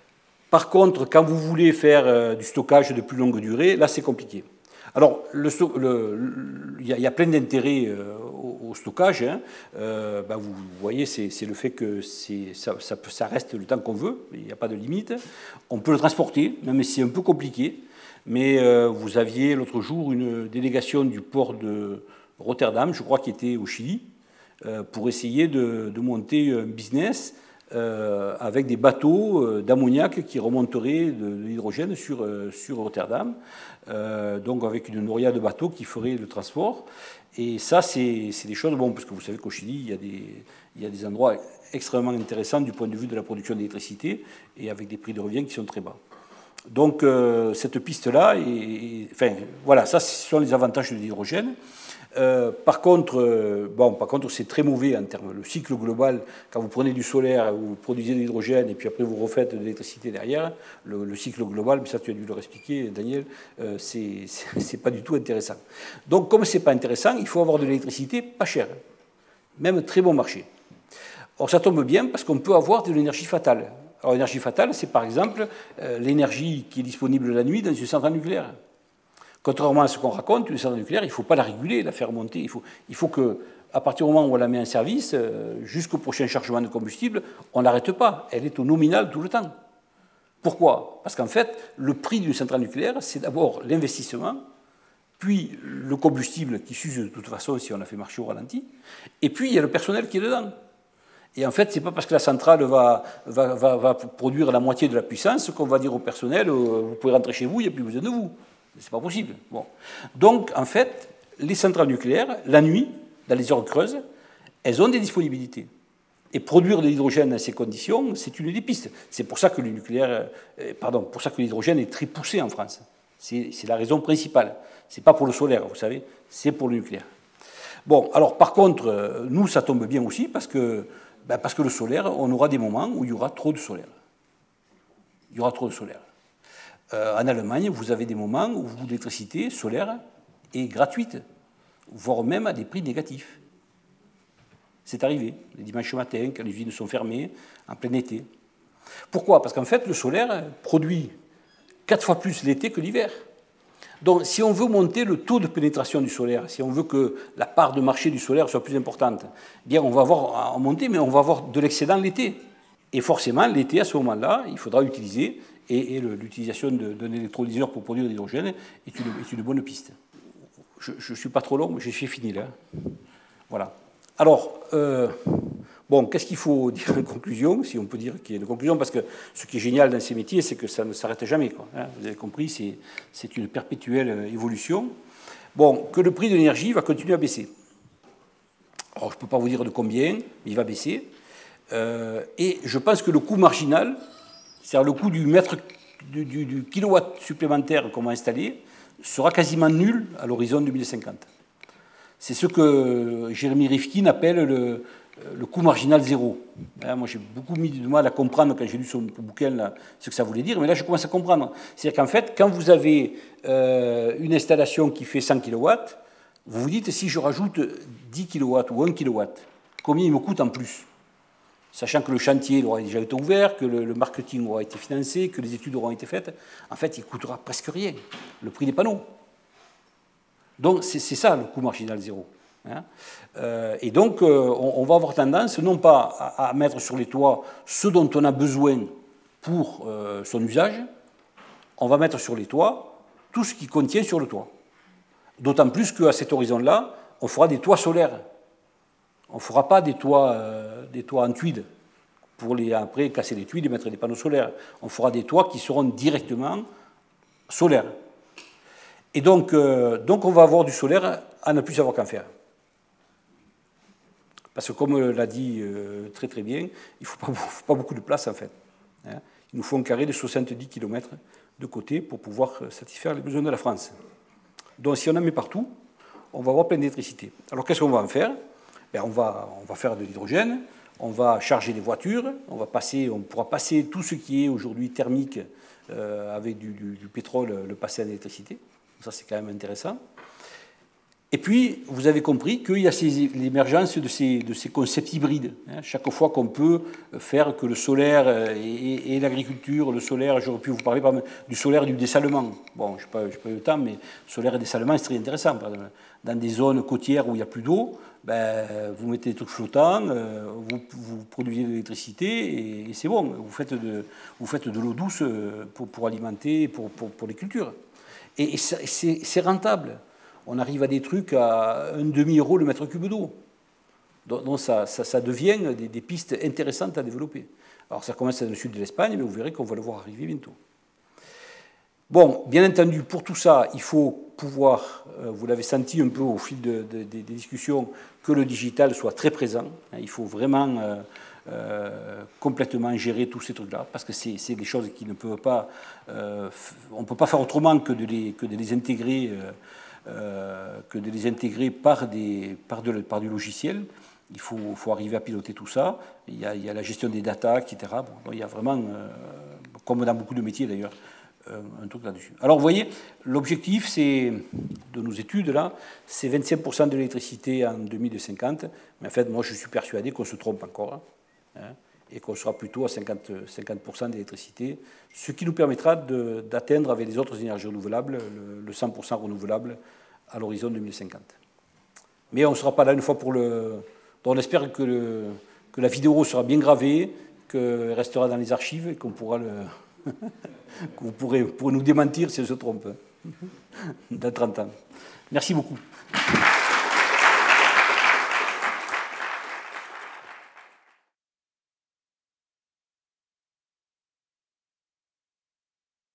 Par contre, quand vous voulez faire euh, du stockage de plus longue durée, là, c'est compliqué. Alors, le, le, le, il y a plein d'intérêts euh, au, au stockage. Hein. Euh, ben vous voyez, c'est, c'est le fait que c'est, ça, ça, ça reste le temps qu'on veut, il n'y a pas de limite. On peut le transporter, même si c'est un peu compliqué. Mais euh, vous aviez l'autre jour une délégation du port de Rotterdam, je crois, qui était au Chili, euh, pour essayer de, de monter un business euh, avec des bateaux d'ammoniac qui remonteraient de, de l'hydrogène sur, euh, sur Rotterdam. Euh, donc avec une noria de bateaux qui ferait le transport. Et ça, c'est, c'est des choses, bon, parce que vous savez qu'au Chili, il y a des, il y a des endroits extrêmement intéressants du point de vue de la production d'électricité et avec des prix de revient qui sont très bas. Donc euh, cette piste-là, et, et, enfin, voilà, ça, ce sont les avantages de l'hydrogène. Euh, par contre, euh, bon, par contre, c'est très mauvais en termes le cycle global. Quand vous prenez du solaire, vous produisez de l'hydrogène et puis après vous refaites de l'électricité derrière, le, le cycle global, mais ça tu as dû le expliquer, Daniel, euh, c'est, c'est, c'est pas du tout intéressant. Donc, comme c'est pas intéressant, il faut avoir de l'électricité pas chère, même très bon marché. Or, ça tombe bien parce qu'on peut avoir de l'énergie fatale. Alors, l'énergie fatale, c'est par exemple euh, l'énergie qui est disponible la nuit dans une centrale nucléaire. Contrairement à ce qu'on raconte, une centrale nucléaire, il ne faut pas la réguler, la faire monter. Il faut, il faut qu'à partir du moment où on la met en service, euh, jusqu'au prochain chargement de combustible, on ne l'arrête pas. Elle est au nominal tout le temps. Pourquoi ? Parce qu'en fait, le prix d'une centrale nucléaire, c'est d'abord l'investissement, puis le combustible qui s'use de toute façon si on la fait marcher au ralenti, et puis il y a le personnel qui est dedans. Et en fait, ce n'est pas parce que la centrale va, va, va, va produire la moitié de la puissance qu'on va dire au personnel, vous pouvez rentrer chez vous, il n'y a plus besoin de vous. C'est pas possible. Bon. Donc, en fait, les centrales nucléaires, la nuit, dans les heures creuses, elles ont des disponibilités. Et produire de l'hydrogène dans ces conditions, c'est une des pistes. C'est pour ça que le nucléaire, euh, pardon, pour ça que l'hydrogène est très poussé en France. C'est, c'est la raison principale. C'est pas pour le solaire, vous savez, c'est pour le nucléaire. Bon, alors par contre, nous, ça tombe bien aussi parce que, ben, parce que le solaire, on aura des moments où il y aura trop de solaire. Il y aura trop de solaire. Euh, en Allemagne, vous avez des moments où l'électricité solaire est gratuite, voire même à des prix négatifs. C'est arrivé, les dimanches matins, quand les usines sont fermées, en plein été. Pourquoi ? Parce qu'en fait, le solaire produit quatre fois plus l'été que l'hiver. Donc, si on veut monter le taux de pénétration du solaire, si on veut que la part de marché du solaire soit plus importante, eh bien, on va avoir à monter, mais on va avoir de l'excédent l'été. Et forcément, l'été, à ce moment-là, il faudra utiliser, et, et l'utilisation d'un électrolyseur pour produire de l'hydrogène est une, est une bonne piste. Je ne suis pas trop long, mais j'ai fini là. Voilà. Alors, euh, bon, qu'est-ce qu'il faut dire en conclusion, si on peut dire qu'il y a une conclusion, parce que ce qui est génial dans ces métiers, c'est que ça ne s'arrête jamais, quoi, hein, vous avez compris, c'est, c'est une perpétuelle évolution. Bon, que le prix de l'énergie va continuer à baisser. Alors, je ne peux pas vous dire de combien, mais il va baisser. Euh, et je pense que le coût marginal, c'est-à-dire le coût du mètre du, du, du kilowatt supplémentaire qu'on va installer, sera quasiment nul à l'horizon deux mille cinquante. C'est ce que Jérémy Rifkin appelle le, le coût marginal zéro. Hein, moi, j'ai beaucoup mis de mal à comprendre quand j'ai lu son bouquin là, ce que ça voulait dire, mais là, je commence à comprendre. C'est-à-dire qu'en fait, quand vous avez euh, une installation qui fait cent kilowatts, vous vous dites, si je rajoute dix kilowatts ou un kilowatt, combien il me coûte en plus ? Sachant que le chantier aura déjà été ouvert, que le, le marketing aura été financé, que les études auront été faites, en fait, il ne coûtera presque rien, le prix des panneaux. Donc, c'est, c'est ça, le coût marginal zéro. Hein. Euh, et donc, euh, on, on va avoir tendance, non pas à, à mettre sur les toits ce dont on a besoin pour euh, son usage, on va mettre sur les toits tout ce qui contient sur le toit. D'autant plus qu'à cet horizon-là, on fera des toits solaires. On ne fera pas des toits, euh, des toits en tuiles pour les, après casser les tuiles et mettre des panneaux solaires. On fera des toits qui seront directement solaires. Et donc, euh, donc on va avoir du solaire à ne plus savoir qu'en faire. Parce que comme l'a dit euh, très très bien, il ne faut pas, faut pas beaucoup de place en fait. Hein. Il nous faut un carré de soixante-dix kilomètres de côté pour pouvoir satisfaire les besoins de la France. Donc si on en met partout, on va avoir plein d'électricité. Alors qu'est-ce qu'on va en faire? Ben, on va, on va faire de l'hydrogène, on va charger des voitures, on, va passer, on pourra passer tout ce qui est aujourd'hui thermique euh, avec du, du, du pétrole, le passer à l'électricité. Ça c'est quand même intéressant. Et puis, vous avez compris qu'il y a l'émergence de ces, de ces concepts hybrides. Hein. Chaque fois qu'on peut faire que le solaire et, et l'agriculture, le solaire, j'aurais pu vous parler par exemple, du solaire et du dessalement. Bon, je n'ai pas, pas eu le temps, mais solaire et dessalement, c'est très intéressant. Par exemple, dans des zones côtières où il n'y a plus d'eau, ben, vous mettez des trucs flottants, vous, vous produisez de l'électricité et, et c'est bon. Vous faites de, vous faites de l'eau douce pour, pour alimenter, pour, pour, pour les cultures. Et, et c'est rentable. On arrive à des trucs à un demi-euro le mètre cube d'eau. Donc ça, ça, ça devient des, des pistes intéressantes à développer. Alors ça commence dans le sud de l'Espagne, mais vous verrez qu'on va le voir arriver bientôt. Bon, bien entendu, pour tout ça, il faut pouvoir, vous l'avez senti un peu au fil de, de, de, des discussions, que le digital soit très présent. Il faut vraiment euh, euh, complètement gérer tous ces trucs-là, parce que c'est des choses qui ne peuvent pas... Euh, on ne peut pas faire autrement que de les, que de les intégrer... Euh, Euh, que de les intégrer par, des, par, de, par du logiciel. Il faut, faut arriver à piloter tout ça. Il y a, il y a la gestion des data, et cetera. Bon, il y a vraiment, euh, comme dans beaucoup de métiers d'ailleurs, euh, un truc là-dessus. Alors vous voyez, l'objectif c'est, de nos études là, c'est vingt-cinq pour cent de l'électricité en deux mille cinquante. Mais en fait, moi je suis persuadé qu'on se trompe encore. Hein, et qu'on sera plutôt à cinquante pour cent d'électricité, ce qui nous permettra d'atteindre avec les autres énergies renouvelables le, le cent pour cent renouvelable à l'horizon deux mille cinquante. Mais on ne sera pas là une fois pour le... Donc on espère que, le, que la vidéo sera bien gravée, qu'elle restera dans les archives et qu'on pourra le... que vous pourrez, pourrez nous démentir si elle se trompe dans trente ans. Merci beaucoup.